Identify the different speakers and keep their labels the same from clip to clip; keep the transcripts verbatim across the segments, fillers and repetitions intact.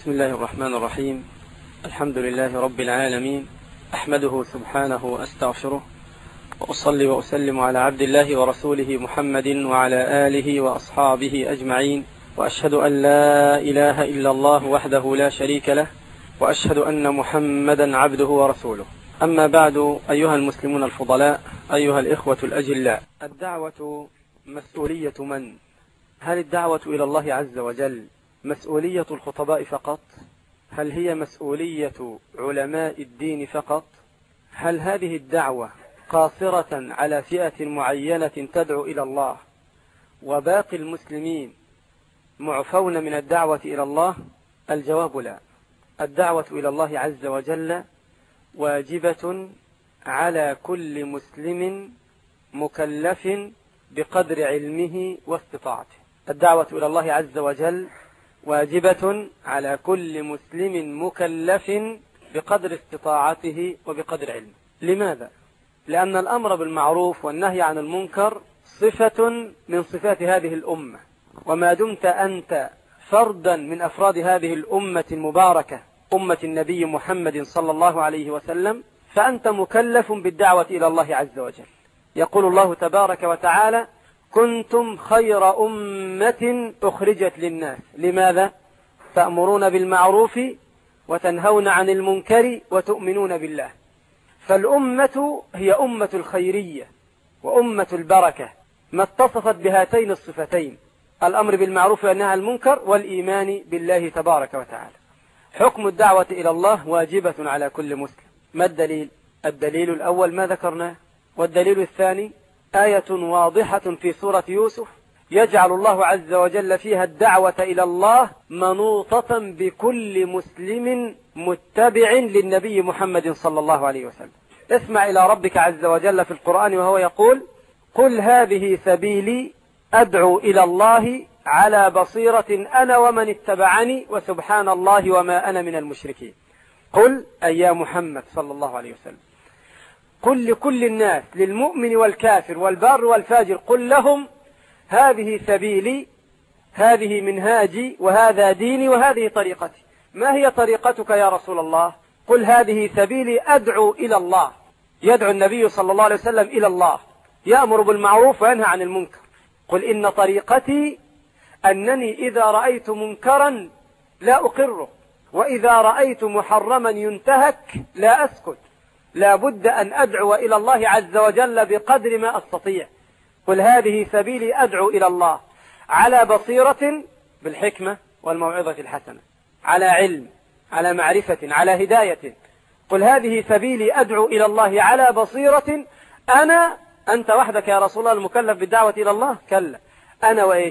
Speaker 1: بسم الله الرحمن الرحيم. الحمد لله رب العالمين، أحمده سبحانه وأستغفره، وأصلي وأسلم على عبد الله ورسوله محمد وعلى آله وأصحابه أجمعين، وأشهد أن لا إله إلا الله وحده لا شريك له، وأشهد أن محمدا عبده ورسوله. أما بعد، أيها المسلمون الفضلاء، أيها الإخوة الأجلاء، الدعوة مسؤولية من؟ هل الدعوة إلى الله عز وجل مسؤولية الخطباء فقط؟ هل هي مسؤولية علماء الدين فقط؟ هل هذه الدعوة قاصرة على فئة معينة تدعو إلى الله وباقي المسلمين معفون من الدعوة إلى الله؟ الجواب لا. الدعوة إلى الله عز وجل واجبة على كل مسلم مكلف بقدر علمه واستطاعته. الدعوة إلى الله عز وجل واجبة على كل مسلم مكلف بقدر استطاعته وبقدر علمه. لماذا؟ لأن الأمر بالمعروف والنهي عن المنكر صفة من صفات هذه الأمة، وما دمت أنت فردا من أفراد هذه الأمة المباركة، أمة النبي محمد صلى الله عليه وسلم، فأنت مكلف بالدعوة إلى الله عز وجل. يقول الله تبارك وتعالى: كنتم خير أمة أخرجت للناس. لماذا؟ تأمرون بالمعروف وتنهون عن المنكر وتؤمنون بالله. فالأمة هي أمة الخيرية وأمة البركة، ما اتصفت بهاتين الصفتين: الأمر بالمعروف والنهي عن المنكر والإيمان بالله تبارك وتعالى. حكم الدعوة إلى الله واجبة على كل مسلم. ما الدليل؟ الدليل الأول ما ذكرناه، والدليل الثاني آية واضحة في سورة يوسف يجعل الله عز وجل فيها الدعوة إلى الله منوطة بكل مسلم متبع للنبي محمد صلى الله عليه وسلم. اسمع إلى ربك عز وجل في القرآن وهو يقول: قل هذه سبيلي أدعو إلى الله على بصيرة أنا ومن اتبعني وسبحان الله وما أنا من المشركين. قل أي يا محمد صلى الله عليه وسلم، قل لكل الناس، للمؤمن والكافر والبار والفاجر، قل لهم: هذه سبيلي، هذه منهاجي، وهذا ديني، وهذه طريقتي. ما هي طريقتك يا رسول الله؟ قل هذه سبيلي أدعو إلى الله. يدعو النبي صلى الله عليه وسلم إلى الله، يأمر بالمعروف وينهى عن المنكر. قل إن طريقتي أنني إذا رأيت منكرا لا أقره، وإذا رأيت محرما ينتهك لا أسكت. لا بد أن أدعو إلى الله عز وجل بقدر ما أستطيع. قل هذه سبيلي أدعو إلى الله على بصيرة، بالحكمة والموعظة الحسنة، على علم، على معرفة، على هداية. قل هذه سبيلي أدعو إلى الله على بصيرة أنا. أنت وحدك يا رسول الله المكلف بالدعوة إلى الله؟ كلا، أنا وإيش؟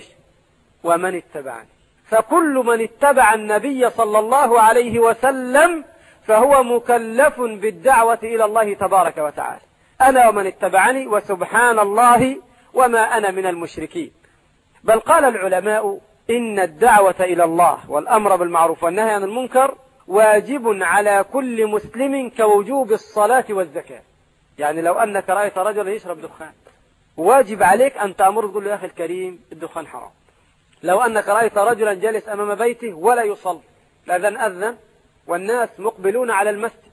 Speaker 1: ومن اتبعني. فكل من اتبع النبي صلى الله عليه وسلم فهو مكلف بالدعوة إلى الله تبارك وتعالى. أنا ومن اتبعني وسبحان الله وما أنا من المشركين. بل قال العلماء إن الدعوة إلى الله والأمر بالمعروف والنهي عن المنكر واجب على كل مسلم كوجوب الصلاة والزكاة. يعني لو أنك رأيت رجلا يشرب دخان، واجب عليك أن تأمر تقول له: يا أخي الكريم الدخان حرام. لو أنك رأيت رجلا جالس أمام بيته ولا يصلي، الأذان أذن والناس مقبلون على المسجد،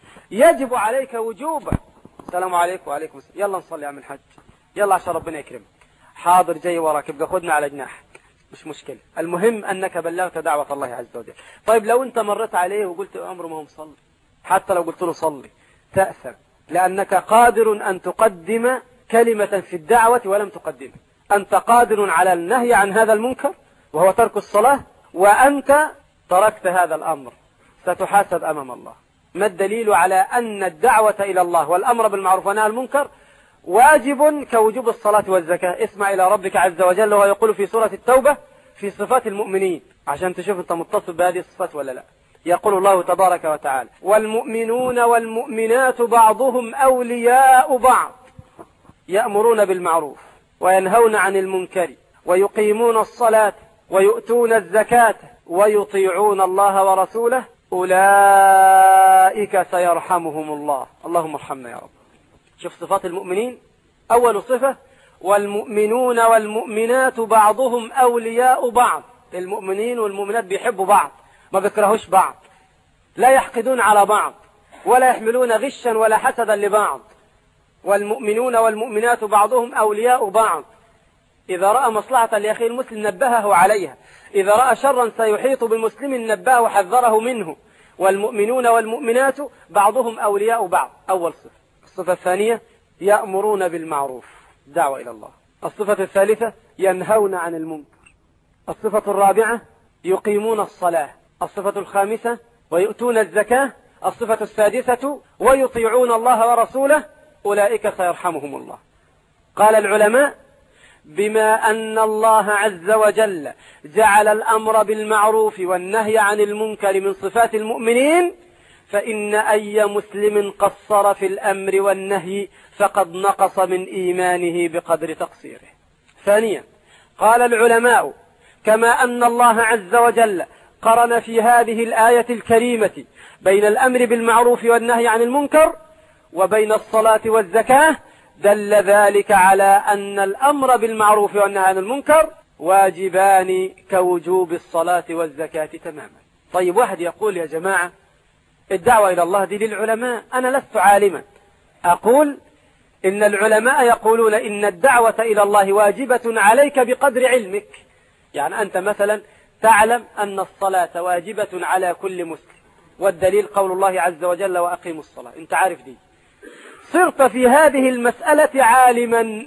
Speaker 1: يجب عليك وجوبا: السلام عليكم. وعليكم السلام، يلا نصلي يا عم الحج، يلا عشان ربنا يكرمك. حاضر، جاي وراك، يبقى خدنا على جناحك، مش مشكلة، المهم أنك بلغت دعوة الله عز وجل. طيب لو أنت مرت عليه وقلت أمره ما هو مصلي، حتى لو قلت له صلي تأثم، لأنك قادر أن تقدم كلمة في الدعوة ولم تقدمها. أنت قادر على النهي عن هذا المنكر وهو ترك الصلاة، وأنت تركت هذا الأمر، ستحاسب أمام الله. ما الدليل على أن الدعوة إلى الله والأمر بالمعروف والنهي عن المنكر واجب كوجوب الصلاة والزكاة؟ اسمع إلى ربك عز وجل وهو يقول في سورة التوبة في صفات المؤمنين، عشان تشوف أنت متصف بهذه الصفات ولا لا. يقول الله تبارك وتعالى: والمؤمنون والمؤمنات بعضهم أولياء بعض يأمرون بالمعروف وينهون عن المنكر ويقيمون الصلاة ويؤتون الزكاة ويطيعون الله ورسوله أولئك سيرحمهم الله. اللهم ارحمنا يا رب. شوف صفات المؤمنين. أول صفة: والمؤمنون والمؤمنات بعضهم أولياء بعض. المؤمنين والمؤمنات بيحبوا بعض، ما بيكرهوش بعض، لا يحقدون على بعض، ولا يحملون غشا ولا حسدا لبعض، والمؤمنون والمؤمنات بعضهم أولياء بعض، إذا رأى مصلحة لأخيه المسلم نبهه عليها، إذا رأى شرا سيحيط بالمسلم نبهه وحذره منه، والمؤمنون والمؤمنات بعضهم أولياء بعض. أول صفة. الصفة الثانية يأمرون بالمعروف، دعوة إلى الله. الصفة الثالثة ينهون عن المنكر. الصفة الرابعة يقيمون الصلاة. الصفة الخامسة ويؤتون الزكاة. الصفة السادسة ويطيعون الله ورسوله، أولئك سيرحمهم الله. قال العلماء بما أن الله عز وجل جعل الأمر بالمعروف والنهي عن المنكر من صفات المؤمنين، فإن أي مسلم قصر في الأمر والنهي فقد نقص من إيمانه بقدر تقصيره. ثانيا قال العلماء كما أن الله عز وجل قرن في هذه الآية الكريمة بين الأمر بالمعروف والنهي عن المنكر وبين الصلاة والزكاة، دل ذلك على أن الأمر بالمعروف والنهي عن المنكر واجبان كوجوب الصلاة والزكاة تماما. طيب واحد يقول يا جماعة الدعوة إلى الله دي للعلماء، أنا لست عالما. أقول إن العلماء يقولون إن الدعوة إلى الله واجبة عليك بقدر علمك. يعني أنت مثلا تعلم أن الصلاة واجبة على كل مسلم، والدليل قول الله عز وجل وأقيموا الصلاة، أنت عارف دي، صرت في هذه المسألة عالما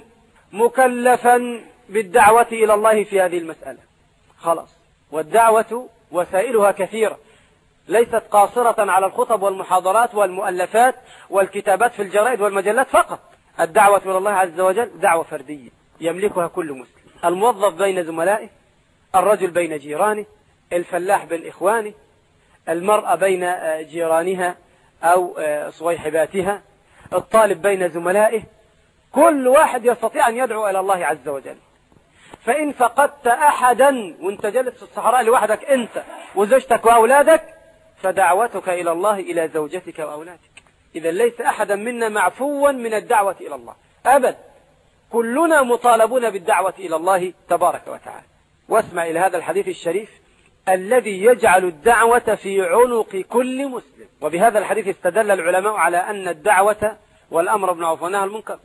Speaker 1: مكلفا بالدعوة إلى الله في هذه المسألة، خلاص. والدعوة وسائلها كثيرة، ليست قاصرة على الخطب والمحاضرات والمؤلفات والكتابات في الجرائد والمجلات فقط. الدعوة إلى الله عز وجل دعوة فردية يملكها كل مسلم، الموظف بين زملائه، الرجل بين جيرانه، الفلاح بين إخوانه، المرأة بين جيرانها أو صويحباتها، الطالب بين زملائه، كل واحد يستطيع أن يدعو إلى الله عز وجل. فإن فقدت أحدا وانت جالس في الصحراء لوحدك أنت وزوجتك وأولادك، فدعوتك إلى الله إلى زوجتك وأولادك. إذا ليس أحدا منا معفوا من الدعوة إلى الله أبدا، كلنا مطالبون بالدعوة إلى الله تبارك وتعالى. واسمع إلى هذا الحديث الشريف الذي يجعل الدعوة في عنق كل مسلم. وبهذا الحديث استدل العلماء على أن الدعوة والأمر بالمعروف والنهي عن المنكر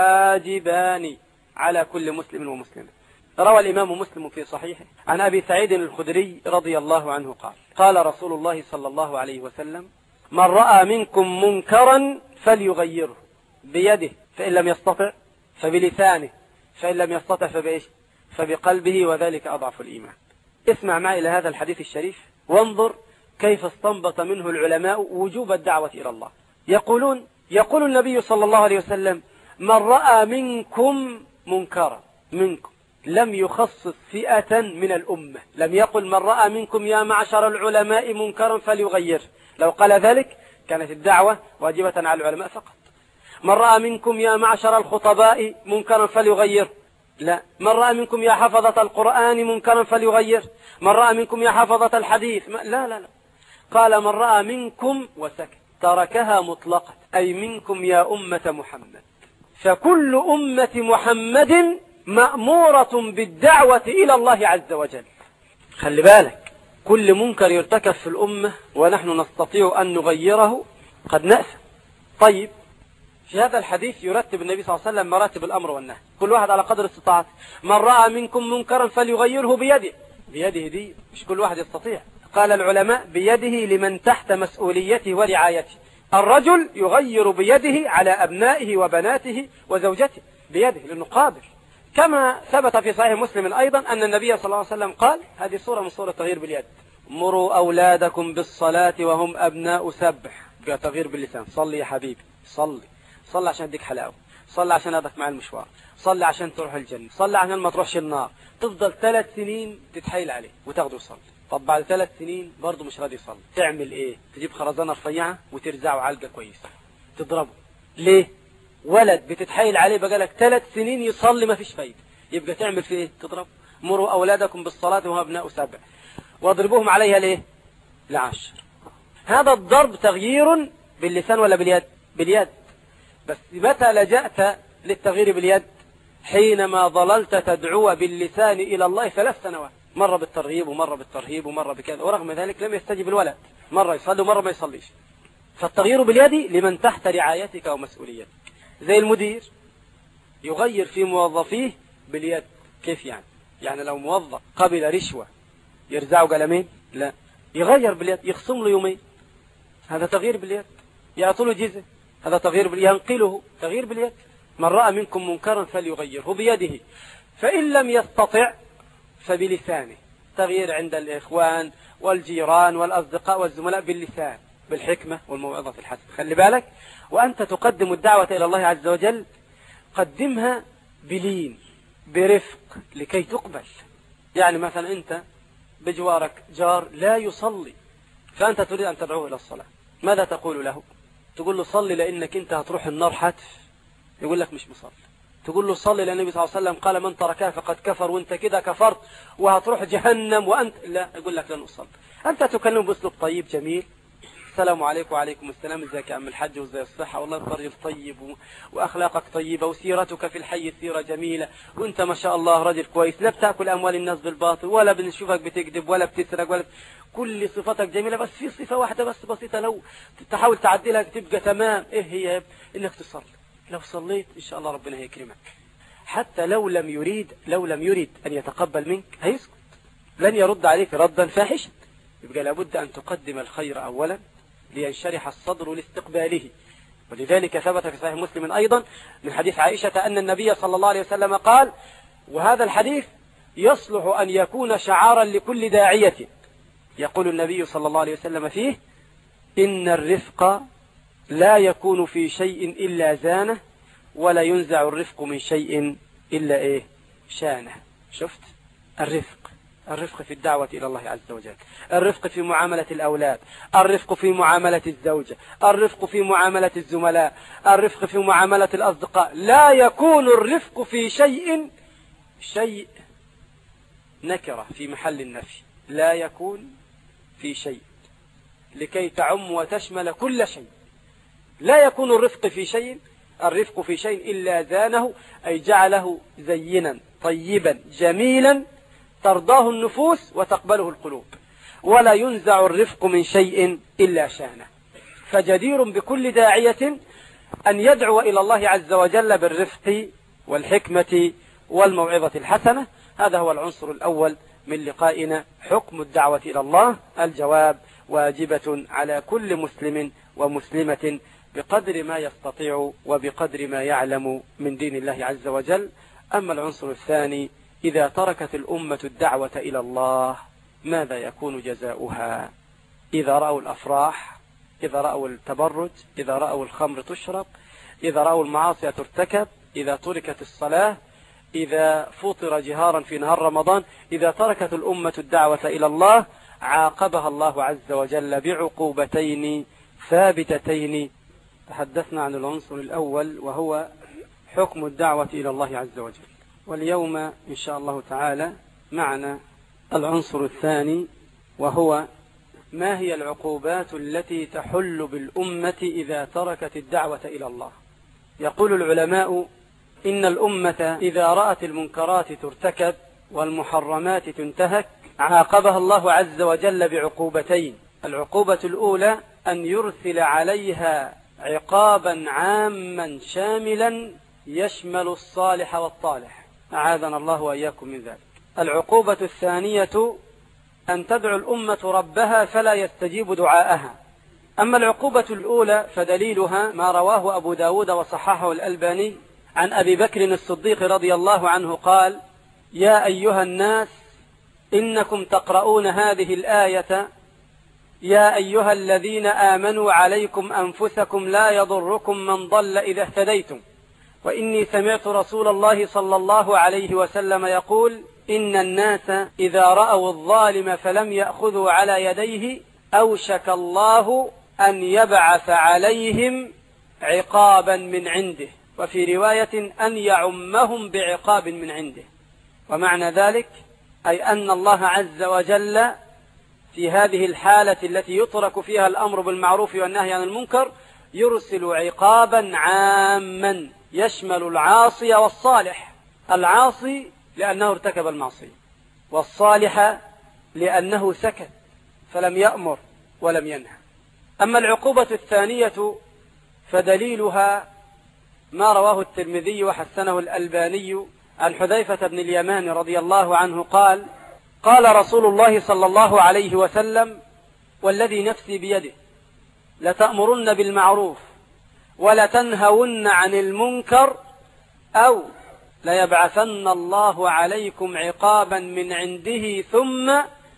Speaker 1: واجبان على كل مسلم ومسلمة. روى الإمام مسلم في صحيحه عن أبي سعيد الخدري رضي الله عنه قال قال رسول الله صلى الله عليه وسلم من رأى منكم منكرا فليغيره بيده، فإن لم يستطع فبلسانه، فإن لم يستطع فبإيش؟ فبقلبه، وذلك أضعف الإيمان. اسمع معي إلى هذا الحديث الشريف وانظر كيف استنبط منه العلماء وجوب الدعوة إلى الله. يقولون يقول النبي صلى الله عليه وسلم من رأى منكم منكرا، منكم لم يخصص فئة من الأمة، لم يقل من رأى منكم يا معشر العلماء منكرا فليغير، لو قال ذلك كانت الدعوة واجبة على العلماء فقط. من رأى منكم يا معشر الخطباء منكرا فليغير، لا. من رأى منكم يا حفظة القرآن منكرا فليغير، من رأى منكم يا حفظة الحديث، لا لا لا، قال من رأى منكم وسكت، تركها مطلقة، أي منكم يا أمة محمد. فكل أمة محمد مأمورة بالدعوة إلى الله عز وجل. خلي بالك، كل منكر يرتكب في الأمة ونحن نستطيع أن نغيره قد نأسى. طيب، في هذا الحديث يرتب النبي صلى الله عليه وسلم مراتب الأمر والنهي، كل واحد على قدر استطاعته. من رأى منكم منكرا فليغيره بيده، بيده دي مش كل واحد يستطيع. قال العلماء بيده لمن تحت مسؤوليته ورعايته. الرجل يغير بيده على أبنائه وبناته وزوجته، بيده لأنه قادر. كما ثبت في صحيح مسلم أيضا أن النبي صلى الله عليه وسلم قال، هذه صورة من صورة التغيير باليد، مروا أولادكم بالصلاة وهم أبناء سبع، بقى تغيير باللسان، صلي يا حبيبي، صلي صلي عشان اديك حلاوة، صلي عشان اخدك مع المشوار، صلي عشان تروح الجنة، صلي عشان ما تروحش النار. تفضل ثلاث سنين تتحايل عليه وتاخده يصلي، طب بعد ثلاث سنين برضه مش راضي يصلي، تعمل ايه؟ تجيب خرزانة رفيعة وترزعه علقة كويسة، تضربه. ليه؟ ولد بتتحايل عليه بقالك ثلاث سنين يصلي ما فيش فايدة، يبقى تعمل فيه ايه؟ تضربه. مروا أولادكم بالصلاة وهم أبناء سبع، واضربوهم عليها ليه؟ لعشر. هذا الضرب تغيير باللسان ولا باليد؟ باليد. بس متى لجأت للتغيير باليد؟ حينما ظللت تدعو باللسان إلى الله ثلاث سنوات مرة بالترغيب ومرة بالترهيب ومرة بكذا، ورغم ذلك لم يستجب الولد، مرة يصلي ومرة ما يصليش. فالتغيير باليد لمن تحت رعايتك ومسؤوليتك. زي المدير يغير في موظفيه باليد. كيف يعني؟ يعني لو موظف قبل رشوة يرزعه قلمين؟ لا، يغير باليد، يخصم له يومين، هذا تغيير باليد. يعطوا له جزء، هذا تغيير باليد. ينقله، تغيير باليد. من رأى منكم منكرا فليغيره بيده، فإن لم يستطع فبلسانه. تغيير عند الإخوان والجيران والأصدقاء والزملاء باللسان، بالحكمة والموعظة الحسنة. خلي بالك، وأنت تقدم الدعوة إلى الله عز وجل قدمها بلين برفق لكي تقبل. يعني مثلا أنت بجوارك جار لا يصلي، فأنت تريد أن تدعوه إلى الصلاة، ماذا تقول له؟ تقول له صلي لأنك أنت هتروح النار حتف، يقول لك مش مصلي. تقول له صلي لأن النبي صلى الله عليه وسلم قال من تركها فقد كفر، وانت كده كفرت وهتروح جهنم وأنت لا، يقول لك لن أصلي. أنت تكلم بأسلوب طيب جميل، السلام عليكم وعليكم السلام، ازيك يا عم الحج وازاي الصحة، والله انت راجل طيب و... واخلاقك طيبة وسيرتك في الحي سيرة جميلة، وانت ما شاء الله راجل كويس، لا بتاكل اموال الناس بالباطل ولا بنشوفك بتكذب ولا بتسرق ولا ب... كل صفاتك جميلة، بس في صفة واحدة بس بسيطة لو تحاول تعدلها تبقى تمام. ايه هي؟ انك تصلي. لو صليت ان شاء الله ربنا هيكرمك. حتى لو لم يريد لو لم يريد ان يتقبل منك هيسكت، لن يرد عليك ردا فاحشا. يبقى لابد ان تقدم الخير اولا لينشرح الصدر لاستقباله. ولذلك ثبت في صحيح مسلم أيضا من حديث عائشة أن النبي صلى الله عليه وسلم قال، وهذا الحديث يصلح أن يكون شعارا لكل داعية، يقول النبي صلى الله عليه وسلم فيه: إن الرفق لا يكون في شيء إلا زانه، ولا ينزع الرفق من شيء إلا إيه؟ شانه. شفت؟ الرفق الرفق في الدعوة إلى الله عز وجل، الرفق في معاملة الأولاد، الرفق في معاملة الزوجة، الرفق في معاملة الزملاء، الرفق في معاملة الأصدقاء. لا يكون الرفق في شيء شيء نكرة في محل النفي، لا يكون في شيء لكي تعم وتشمل كل شيء. لا يكون الرفق في شيء الرفق في شيء إلا زانه، أي جعله زينا طيبا جميلا ترضاه النفوس وتقبله القلوب. ولا ينزع الرفق من شيء إلا شانه. فجدير بكل داعية أن يدعو إلى الله عز وجل بالرفق والحكمة والموعظة الحسنة. هذا هو العنصر الأول من لقائنا، حكم الدعوة إلى الله. الجواب: واجبة على كل مسلم ومسلمة بقدر ما يستطيع وبقدر ما يعلم من دين الله عز وجل. أما العنصر الثاني: إذا تركت الأمة الدعوة إلى الله ماذا يكون جزاؤها؟ إذا رأوا الأفراح، إذا رأوا التبرج، إذا رأوا الخمر تشرب، إذا رأوا المعاصي ترتكب، إذا تركت الصلاة، إذا فطر جهارا في نهار رمضان، إذا تركت الأمة الدعوة إلى الله عاقبها الله عز وجل بعقوبتين ثابتتين. تحدثنا عن العنصر الأول وهو حكم الدعوة إلى الله عز وجل، واليوم إن شاء الله تعالى معنا العنصر الثاني، وهو ما هي العقوبات التي تحل بالأمة إذا تركت الدعوة إلى الله. يقول العلماء: إن الأمة إذا رأت المنكرات ترتكب والمحرمات تنتهك عاقبها الله عز وجل بعقوبتين. العقوبة الأولى أن يرسل عليها عقابا عاما شاملا يشمل الصالح والطالح، أعاذنا الله وإياكم من ذلك. العقوبة الثانية أن تدعو الأمة ربها فلا يستجيب دعاءها. أما العقوبة الأولى فدليلها ما رواه أبو داود وصححه الألباني عن أبي بكر الصديق رضي الله عنه قال: يا أيها الناس إنكم تقرؤون هذه الآية: يا أيها الذين آمنوا عليكم أنفسكم لا يضركم من ضل إذا اهتديتم. وإني سمعت رسول الله صلى الله عليه وسلم يقول: إن الناس إذا رأوا الظالم فلم يأخذوا على يديه أوشك الله أن يبعث عليهم عقابا من عنده، وفي رواية أن يعمهم بعقاب من عنده. ومعنى ذلك أي أن الله عز وجل في هذه الحالة التي يترك فيها الأمر بالمعروف والنهي عن المنكر يرسل عقابا عاما يشمل العاصي والصالح. العاصي لأنه ارتكب المعصية، والصالح لأنه سكت فلم يأمر ولم ينهى. أما العقوبة الثانية فدليلها ما رواه الترمذي وحسنه الألباني عن حذيفة بن اليمان رضي الله عنه قال: قال رسول الله صلى الله عليه وسلم: والذي نفسي بيده لتأمرن بالمعروف ولتنهون عن المنكر أو ليبعثن الله عليكم عقابا من عنده ثم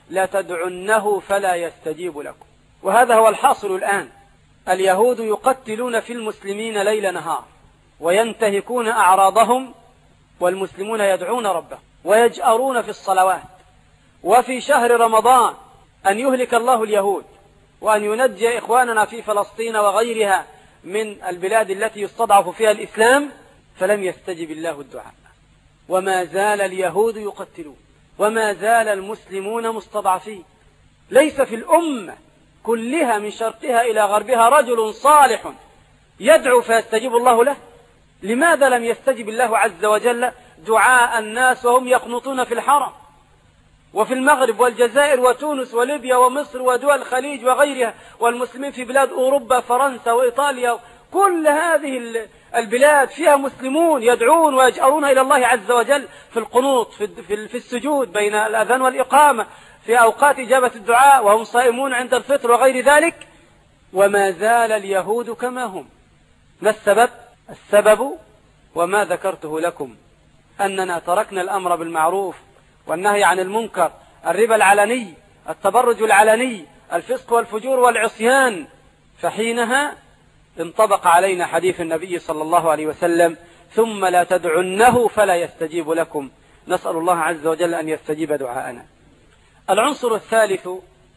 Speaker 1: لتدعنه فلا يستجيب لكم. وهذا هو الحاصل الآن. اليهود يقتلون في المسلمين ليل نهار وينتهكون أعراضهم، والمسلمون يدعون ربهم ويجأرون في الصلوات. وفي شهر رمضان أن يهلك الله اليهود وأن ينجي إخواننا في فلسطين وغيرها من البلاد التي يستضعف فيها الإسلام، فلم يستجب الله الدعاء. وما زال اليهود يقتلون وما زال المسلمون مستضعفين. ليس في الأمة كلها من شرقها إلى غربها رجل صالح يدعو فيستجيب الله له. لماذا لم يستجب الله عز وجل دعاء الناس وهم يقنطون في الحرم وفي المغرب والجزائر وتونس وليبيا ومصر ودول الخليج وغيرها، والمسلمين في بلاد أوروبا فرنسا وإيطاليا؟ كل هذه البلاد فيها مسلمون يدعون ويجأرون إلى الله عز وجل في القنوط، في السجود بين الأذان والإقامة، في أوقات إجابة الدعاء، وهم صائمون عند الفطر وغير ذلك. وما زال اليهود كما هم. ما السبب؟ السبب وما ذكرته لكم، أننا تركنا الأمر بالمعروف والنهي عن المنكر، الربا العلني، التبرج العلني، الفسق والفجور والعصيان، فحينها انطبق علينا حديث النبي صلى الله عليه وسلم: ثم لا تدعنه فلا يستجيب لكم. نسأل الله عز وجل أن يستجيب دعاءنا. العنصر الثالث: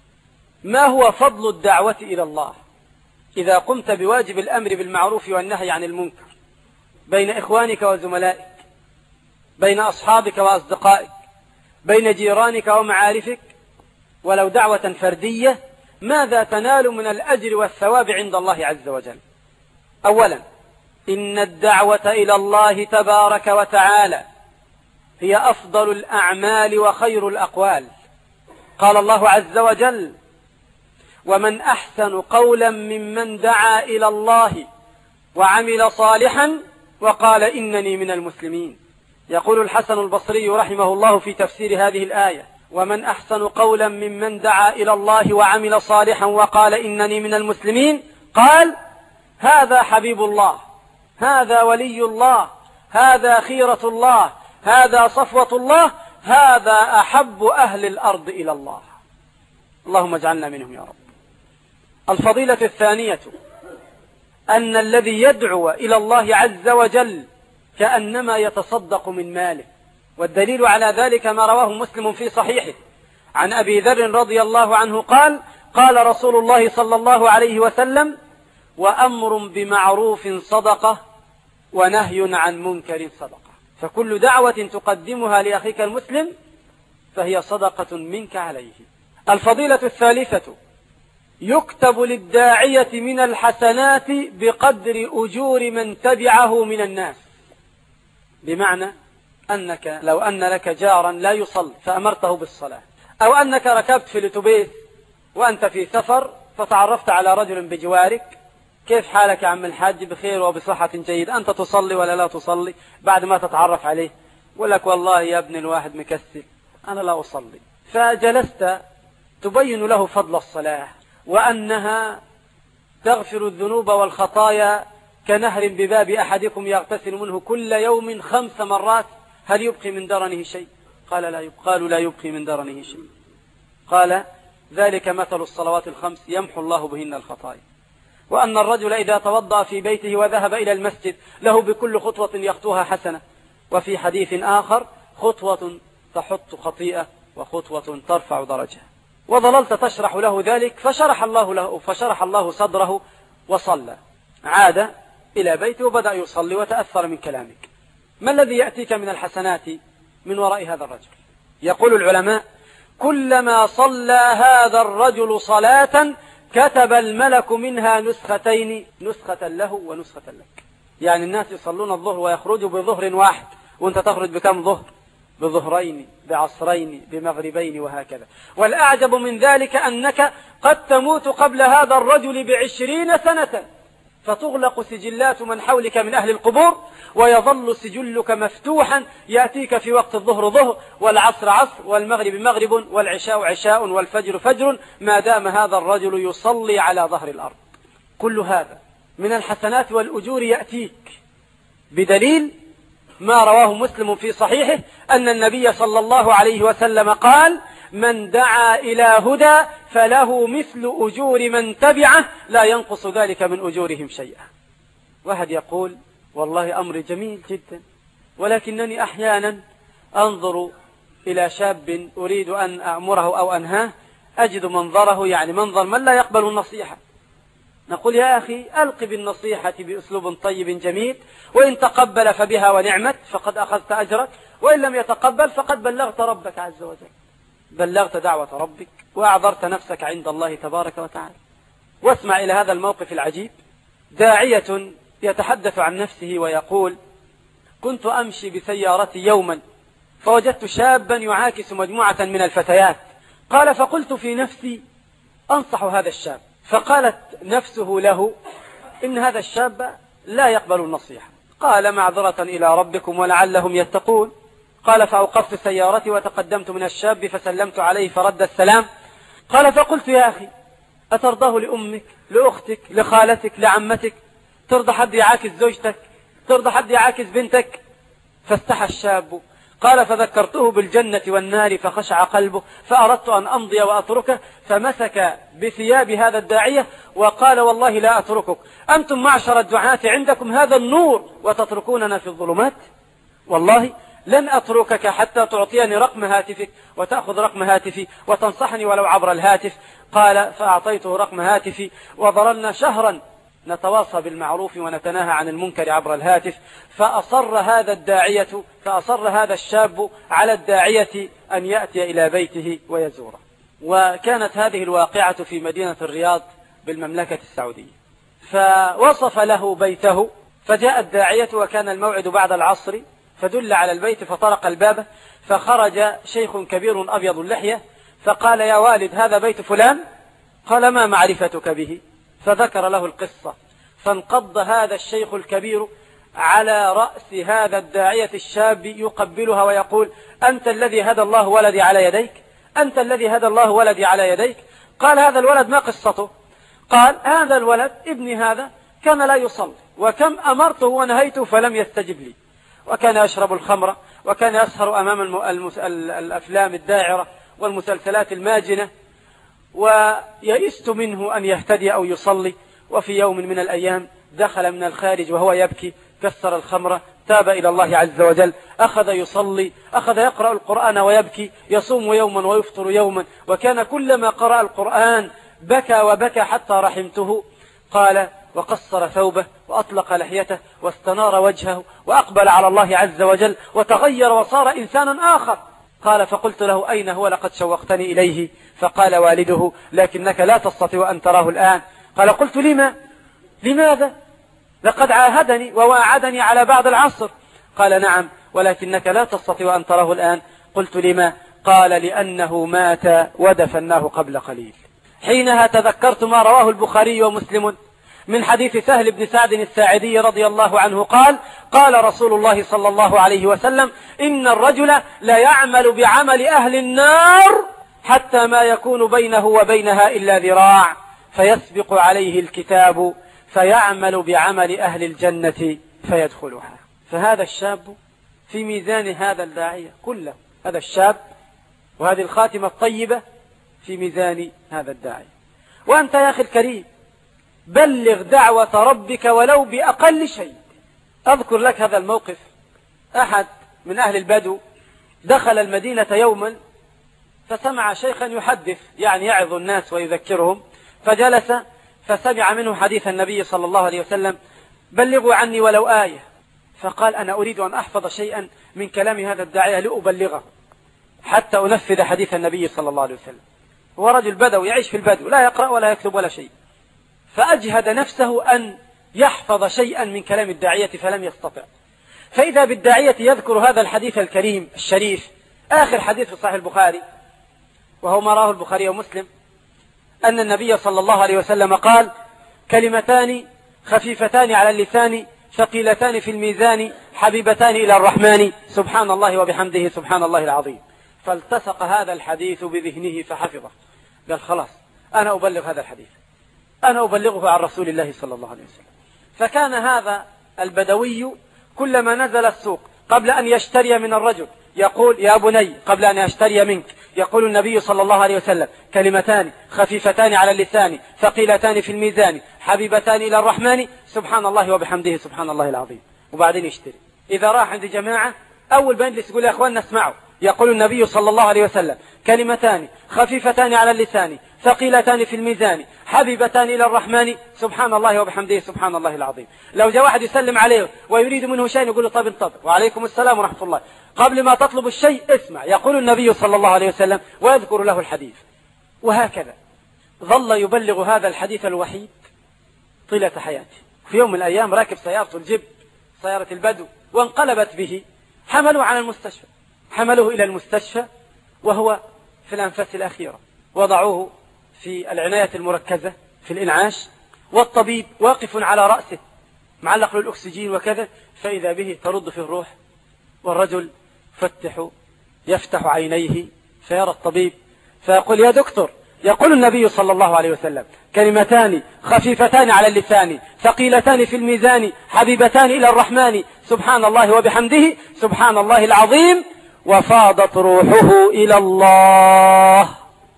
Speaker 1: ما هو فضل الدعوة إلى الله إذا قمت بواجب الأمر بالمعروف والنهي عن المنكر بين إخوانك وزملائك، بين أصحابك وأصدقائك، بين جيرانك ومعارفك، ولو دعوة فردية؟ ماذا تنال من الأجر والثواب عند الله عز وجل؟ أولا، إن الدعوة إلى الله تبارك وتعالى هي أفضل الأعمال وخير الأقوال. قال الله عز وجل: ومن أحسن قولا ممن دعا إلى الله وعمل صالحا وقال إنني من المسلمين. يقول الحسن البصري رحمه الله في تفسير هذه الآية: ومن أحسن قولا ممن دعا إلى الله وعمل صالحا وقال إنني من المسلمين. قال: هذا حبيب الله، هذا ولي الله، هذا خيرة الله، هذا صفوة الله، هذا أحب أهل الأرض إلى الله. اللهم اجعلنا منهم يا رب. الفضيلة الثانية: أن الذي يدعو إلى الله عز وجل كأنما يتصدق من ماله، والدليل على ذلك ما رواه مسلم في صحيحه عن أبي ذر رضي الله عنه قال: قال رسول الله صلى الله عليه وسلم: وأمر بمعروف صدقة ونهي عن منكر صدقة. فكل دعوة تقدمها لأخيك المسلم فهي صدقة منك عليه. الفضيلة الثالثة: يكتب للداعية من الحسنات بقدر أجور من تبعه من الناس. بمعنى أنك لو أن لك جارا لا يصلي فأمرته بالصلاة، أو أنك ركبت في الأتوبيس وأنت في سفر فتعرفت على رجل بجوارك: كيف حالك يا عم الحاج؟ بخير وبصحة جيدة، أنت تصلي ولا لا تصلي؟ بعد ما تتعرف عليه يقول لك: والله يا ابن الواحد مكسل، أنا لا أصلي. فجلست تبين له فضل الصلاة وأنها تغفر الذنوب والخطايا كنهر بباب أحدكم يغتسل منه كل يوم خمس مرات، هل يبقي من درنه شيء؟ قال لا يبقى. قالوا: لا يبقي من درنه شيء. قال: ذلك مثل الصلوات الخمس يمحو الله بهن الخطايا. وأن الرجل إذا توضأ في بيته وذهب إلى المسجد له بكل خطوة يخطوها حسنة. وفي حديث آخر: خطوة تحط خطيئة وخطوة ترفع درجة. وظللت تشرح له ذلك فشرح الله له فشرح الله صدره وصلى، عاد إلى بيته وبدأ يصلي وتأثر من كلامك. ما الذي يأتيك من الحسنات من وراء هذا الرجل؟ يقول العلماء: كلما صلى هذا الرجل صلاة كتب الملك منها نسختين، نسخة له ونسخة لك. يعني الناس يصلون الظهر ويخرجوا بظهر واحد، وانت تخرج بكم ظهر؟ بظهرين بعصرين بمغربين وهكذا. والأعجب من ذلك أنك قد تموت قبل هذا الرجل بعشرين سنة، فتغلق سجلات من حولك من أهل القبور، ويظل سجلك مفتوحا، يأتيك في وقت الظهر ظهر، والعصر عصر، والمغرب مغرب، والعشاء عشاء، والفجر فجر، ما دام هذا الرجل يصلي على ظهر الأرض. كل هذا من الحسنات والأجور يأتيك بدليل ما رواه مسلم في صحيحه أن النبي صلى الله عليه وسلم قال: من دعا إلى هدى فله مثل أجور من تبعه لا ينقص ذلك من أجورهم شيئا. واحد يقول: والله أمر جميل جدا، ولكنني أحيانا أنظر إلى شاب أريد أن أأمره أو أنهاه أجد منظره يعني منظر من لا يقبل النصيحة. نقول: يا أخي ألق بالنصيحة بأسلوب طيب جميل، وإن تقبل فبها ونعمت فقد أخذت أجرك، وإن لم يتقبل فقد بلغت ربك عز وجل، بلغت دعوة ربك وأعذرت نفسك عند الله تبارك وتعالى. واسمع إلى هذا الموقف العجيب. داعية يتحدث عن نفسه ويقول: كنت أمشي بسيارتي يوما فوجدت شابا يعاكس مجموعة من الفتيات. قال: فقلت في نفسي أنصح هذا الشاب. فقالت نفسه له: إن هذا الشاب لا يقبل النصيحة. قال: معذرة إلى ربكم ولعلهم يتقون. قال: فأوقفت سيارتي وتقدمت من الشاب فسلمت عليه فرد السلام. قال: فقلت: يا أخي أترضاه لأمك لأختك لخالتك لعمتك؟ ترضى حد يعاكس زوجتك؟ ترضى حد يعاكس بنتك؟ فاستحى الشاب. قال: فذكرته بالجنة والنار فخشع قلبه، فأردت أن أمضي وأتركه، فمسك بثياب هذا الداعية وقال: والله لا أتركك، أنتم معشر الدعاة عندكم هذا النور وتتركوننا في الظلمات، والله لن أتركك حتى تعطيني رقم هاتفك وتأخذ رقم هاتفي وتنصحني ولو عبر الهاتف. قال: فأعطيته رقم هاتفي وظللنا شهرا نتواصى بالمعروف ونتناهى عن المنكر عبر الهاتف. فأصر هذا الداعية فأصر هذا الشاب على الداعية أن يأتي إلى بيته ويزوره. وكانت هذه الواقعة في مدينة الرياض بالمملكة السعودية. فوصف له بيته، فجاء الداعية وكان الموعد بعد العصر، فدل على البيت فطرق الباب، فخرج شيخ كبير أبيض اللحية فقال: يا والد هذا بيت فلان؟ قال: ما معرفتك به؟ فذكر له القصة. فانقض هذا الشيخ الكبير على رأس هذا الداعية الشاب يقبلها ويقول: أنت الذي هدى الله ولدي على يديك، أنت الذي هدى الله ولدي على يديك. قال: هذا الولد ما قصته؟ قال: هذا الولد ابني هذا كان لا يصلي، وكم أمرته ونهيته فلم يستجب لي، وكان يشرب الخمر، وكان يسهر أمام المس... الأفلام الداعرة والمسلسلات الماجنة، ويئست منه أن يهتدي أو يصلي. وفي يوم من الأيام دخل من الخارج وهو يبكي، كسر الخمر، تاب إلى الله عز وجل، أخذ يصلي، أخذ يقرأ القرآن ويبكي، يصوم يوما ويفطر يوما، وكان كلما قرأ القرآن بكى وبكى حتى رحمته. قال: وقصر ثوبه وأطلق لحيته واستنار وجهه وأقبل على الله عز وجل وتغير وصار إنسانا آخر. قال: فقلت له: أين هو؟ لقد شوقتني إليه. فقال والده: لكنك لا تستطيع أن تراه الآن. قال: قلت: لما؟ لماذا؟ لقد عاهدني وواعدني على بعد العصر. قال: نعم، ولكنك لا تستطيع أن تراه الآن. قلت: لما؟ قال: لأنه مات ودفناه قبل قليل. حينها تذكرت ما رواه البخاري ومسلم من حديث سهل بن سعد الساعدي رضي الله عنه قال: قال رسول الله صلى الله عليه وسلم: إن الرجل لا يعمل بعمل أهل النار حتى ما يكون بينه وبينها إلا ذراع، فيسبق عليه الكتاب فيعمل بعمل أهل الجنة فيدخلها. فهذا الشاب في ميزان هذا الداعية كله، هذا الشاب وهذه الخاتمة الطيبة في ميزان هذا الداعية. وأنت يا أخي الكريم بلغ دعوة ربك ولو بأقل شيء. أذكر لك هذا الموقف. أحد من أهل البدو دخل المدينة يوما فسمع شيخا يحدث، يعني يعظ الناس ويذكرهم، فجلس فسمع منه حديث النبي صلى الله عليه وسلم: بلغوا عني ولو آية. فقال: أنا أريد أن أحفظ شيئا من كلام هذا الداعية لأبلغه حتى أنفذ حديث النبي صلى الله عليه وسلم. هو رجل بدوي يعيش في البدو، لا يقرأ ولا يكتب ولا شيء، فأجهد نفسه أن يحفظ شيئا من كلام الداعية فلم يستطع. فإذا بالداعية يذكر هذا الحديث الكريم الشريف، آخر حديث في صحيح البخاري، وهو ما رواه البخاري ومسلم، أن النبي صلى الله عليه وسلم قال: كلمتان خفيفتان على اللسان ثقيلتان في الميزان حبيبتان إلى الرحمن سبحان الله وبحمده سبحان الله العظيم. فالتصق هذا الحديث بذهنه فحفظه، قال: خلاص أنا أبلغ هذا الحديث، أنا أبلغه عن رسول الله صلى الله عليه وسلم. فكان هذا البدوي كلما نزل السوق قبل أن يشتري من الرجل يقول: يا بني، قبل أن يشتري منك يقول النبي صلى الله عليه وسلم: كلمتان خفيفتان على اللسان ثقيلتان في الميزان حبيبتان إلى الرحمن سبحان الله وبحمده سبحان الله العظيم. وبعدين يشتري. إذا راح عند جماعة أول بنجلس يقول: يا أخواننا اسمعوا، يقول النبي صلى الله عليه وسلم: كلمتان خفيفتان على اللسان ثقيلتان في الميزان حبيبتان إلى الرحمن سبحان الله وبحمده سبحان الله العظيم. لو جاء واحد يسلم عليه ويريد منه شيء يقول له: طب انتظر، وعليكم السلام ورحمة الله، قبل ما تطلب الشيء اسمع، يقول النبي صلى الله عليه وسلم، ويذكر له الحديث. وهكذا ظل يبلغ هذا الحديث الوحيد طيلة حياته. في يوم من الأيام راكب سيارته الجب، سيارة البدو، وانقلبت به، حملوه على المستشفى، حملوه إلى المستشفى وهو في الأنفاس الأخيرة، وضعوه في العناية المركزة في الإنعاش، والطبيب واقف على رأسه معلق له الأكسجين وكذا، فإذا به ترد في الروح، والرجل فتح يفتح عينيه فيرى الطبيب فيقول: يا دكتور، يقول النبي صلى الله عليه وسلم: كلمتان خفيفتان على اللسان ثقيلتان في الميزان حبيبتان إلى الرحمن سبحان الله وبحمده سبحان الله العظيم. وفاضت روحه إلى الله.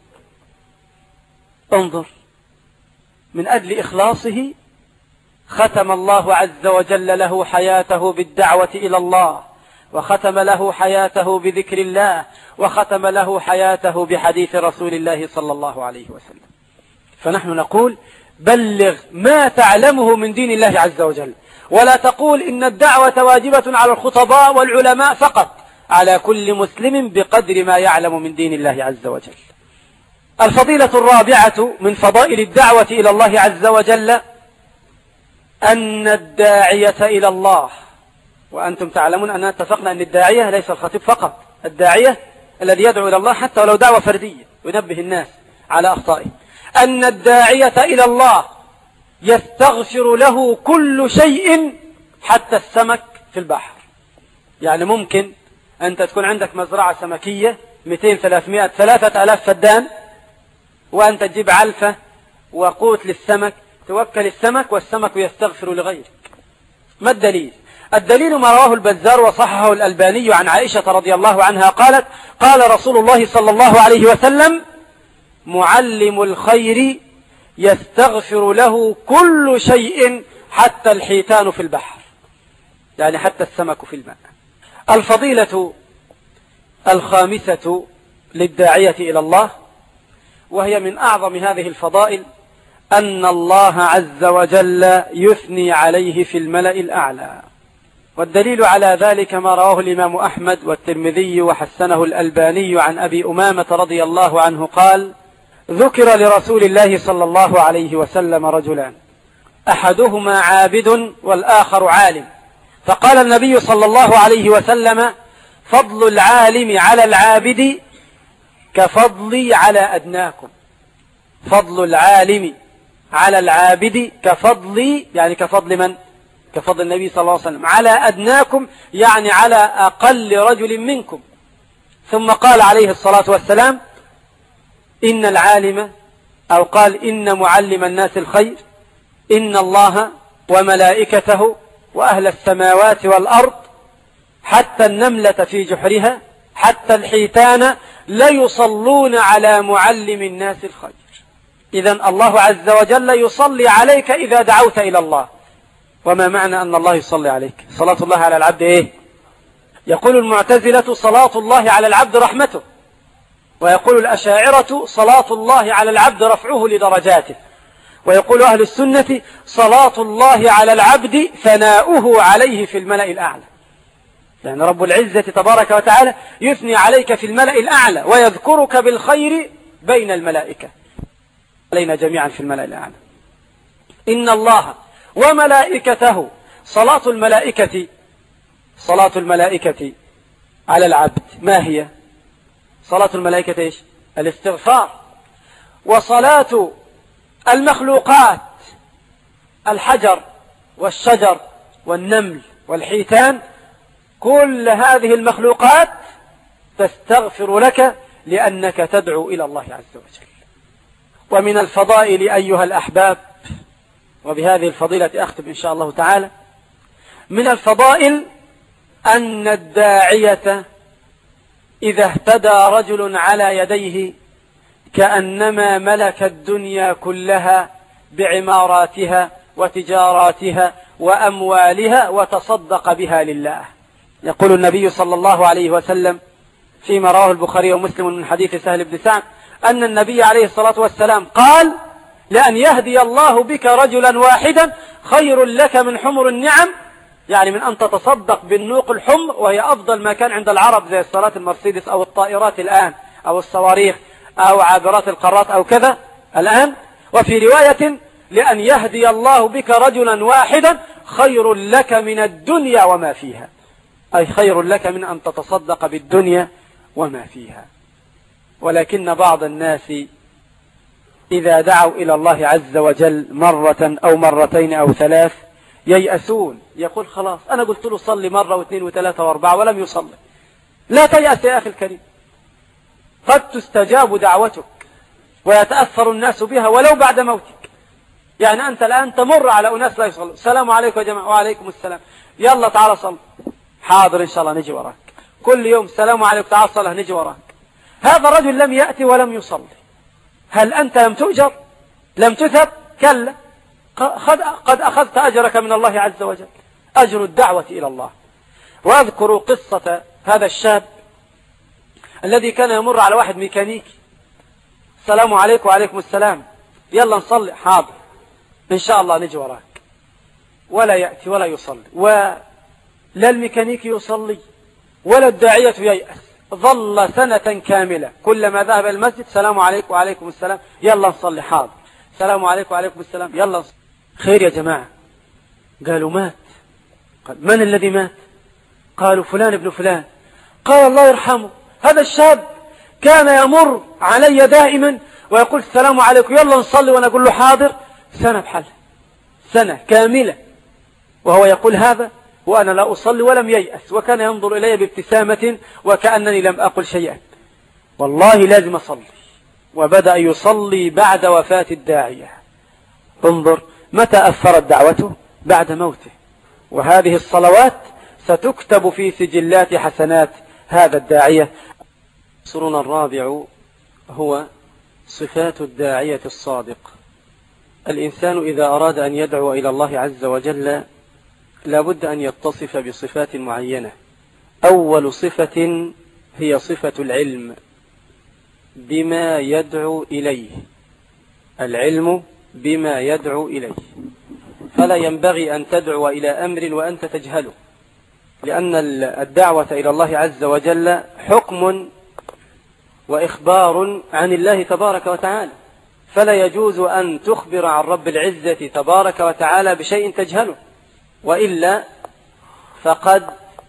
Speaker 1: انظر، من أجل إخلاصه ختم الله عز وجل له حياته بالدعوة إلى الله، وختم له حياته بذكر الله، وختم له حياته بحديث رسول الله صلى الله عليه وسلم. فنحن نقول: بلغ ما تعلمه من دين الله عز وجل، ولا تقول إن الدعوة واجبة على الخطباء والعلماء فقط، على كل مسلم بقدر ما يعلم من دين الله عز وجل. الفضيلة الرابعة من فضائل الدعوة إلى الله عز وجل أن الداعية إلى الله، وأنتم تعلمون أننا اتفقنا أن الداعية ليس الخطيب فقط، الداعية الذي يدعو إلى الله حتى ولو دعوة فردية وينبه الناس على أخطائه، أن الداعية إلى الله يستغفر له كل شيء حتى السمك في البحر. يعني ممكن أنت تكون عندك مزرعة سمكية مئتين ثلاثمائة ثلاثة آلاف فدان، وأنت تجيب علفة وقوت للسمك، توكل السمك والسمك يستغفر لغيرك. ما الدليل؟ الدليل ما رواه البزار وصححه الألباني عن عائشة رضي الله عنها قالت: قال رسول الله صلى الله عليه وسلم: معلم الخير يستغفر له كل شيء حتى الحيتان في البحر، يعني حتى السمك في الماء. الفضيلة الخامسة للداعية إلى الله، وهي من أعظم هذه الفضائل، أن الله عز وجل يثني عليه في الملأ الأعلى. والدليل على ذلك ما رواه الإمام أحمد والترمذي وحسنه الألباني عن أبي أمامة رضي الله عنه قال: ذكر لرسول الله صلى الله عليه وسلم رجلان، أحدهما عابد والآخر عالم، فقال النبي صلى الله عليه وسلم: فضل العالم على العابد كفضلي على أدناكم. فضل العالم على العابد كفضلي، يعني كفضل من؟ كفضل النبي صلى الله عليه وسلم، على أدناكم يعني على أقل رجل منكم. ثم قال عليه الصلاة والسلام: إن العالم، أو قال إن معلم الناس الخير، إن الله وملائكته وأهل السماوات والأرض حتى النملة في جحرها حتى الحيتان ليصلون على معلم الناس الخير. إذن الله عز وجل يصلي عليك إذا دعوت إلى الله. وما معنى أن الله يصلي عليك؟ صلاة الله على العبد إيه؟ يقول المعتزلة: صلاة الله على العبد رحمته، ويقول الأشاعرة: صلاة الله على العبد رفعه لدرجاته، ويقول أهل السنة: صلاة الله على العبد ثناؤه عليه في الملأ الأعلى. يعني رب العزة تبارك وتعالى يثني عليك في الملأ الأعلى ويذكرك بالخير بين الملائكة، علينا جميعا في الملأ الأعلى. إن الله وملائكته، صلاة الملائكة صلاة الملائكة على العبد ما هي؟ صلاة الملائكة إيش؟ الاستغفار. وصلاة المخلوقات الحجر والشجر والنمل والحيتان كل هذه المخلوقات تستغفر لك لأنك تدعو إلى الله عز وجل. ومن الفضائل أيها الأحباب، وبهذه الفضيلة أختم إن شاء الله تعالى، من الفضائل أن الداعية إذا اهتدى رجل على يديه كأنما ملك الدنيا كلها بعماراتها وتجاراتها وأموالها وتصدق بها لله. يقول النبي صلى الله عليه وسلم فيما رواه البخاري ومسلم من حديث سهل بن سعد أن النبي عليه الصلاة والسلام قال: لأن يهدي الله بك رجلا واحدا خير لك من حمر النعم، يعني من أن تتصدق بالنوق الحمر، وهي أفضل ما كان عند العرب زي الصلاة المرسيدس أو الطائرات الآن أو الصواريخ أو عابرات القارات أو كذا الآن. وفي رواية: لأن يهدي الله بك رجلا واحدا خير لك من الدنيا وما فيها، أي خير لك من أن تتصدق بالدنيا وما فيها. ولكن بعض الناس إذا دعوا إلى الله عز وجل مرة أو مرتين أو ثلاث ييأسون، يقول: خلاص أنا قلت له صلي مرة واثنين وثلاثة واربعة ولم يصلي. لا تيأس يا أخي الكريم، قد تستجاب دعوتك ويتأثر الناس بها ولو بعد موتك. يعني أنت الآن تمر على أناس لا يصلوا، السلام عليكم يا جماعة، وعليكم السلام، يلا تعال صل، حاضر إن شاء الله نجي وراك. كل يوم السلام عليكم تعال صل نجي وراك. هذا الرجل لم يأتي ولم يصلي، هل أنت لم تؤجر؟ لم تثب؟ كلا، قد أخذت أجرك من الله عز وجل، أجر الدعوة إلى الله. وأذكر قصة هذا الشاب الذي كان يمر على واحد ميكانيكي، السلام عليكم وعليكم السلام، يلا نصلي، حاضر إن شاء الله نجي وراك. ولا يأتي ولا يصلي، ولا الميكانيكي يصلي ولا الداعية ييأس. ظل سنة كاملة كلما ذهب إلى المسجد سلام عليكم وعليكم السلام، يلا نصلي، حاضر، سلام عليكم وعليكم السلام، يلا نصلي. خير يا جماعة؟ قالوا: مات. قال: من الذي مات؟ قالوا: فلان ابن فلان. قال: الله يرحمه، هذا الشاب كان يمر علي دائما ويقول السلام عليكم يلا نصلي، وأنا أقول له حاضر، سنة بحالها، سنة كاملة وهو يقول هذا وأنا لا أصلي ولم ييأس، وكان ينظر إلي بابتسامة وكأنني لم أقل شيئا. والله لازم أصلي. وبدأ يصلي بعد وفاة الداعية. انظر متى أثرت دعوته؟ بعد موته. وهذه الصلوات ستكتب في سجلات حسنات هذا الداعية. سرنا الرابع هو صفات الداعية الصادق. الإنسان إذا أراد أن يدعو إلى الله عز وجل لا بد أن يتصف بصفات معينة. أول صفة هي صفة العلم بما يدعو إليه، العلم بما يدعو إليه. فلا ينبغي أن تدعو إلى أمر وأنت تجهله، لأن الدعوة إلى الله عز وجل حكم وإخبار عن الله تبارك وتعالى، فلا يجوز أن تخبر عن رب العزة تبارك وتعالى بشيء تجهله، وإلا فقد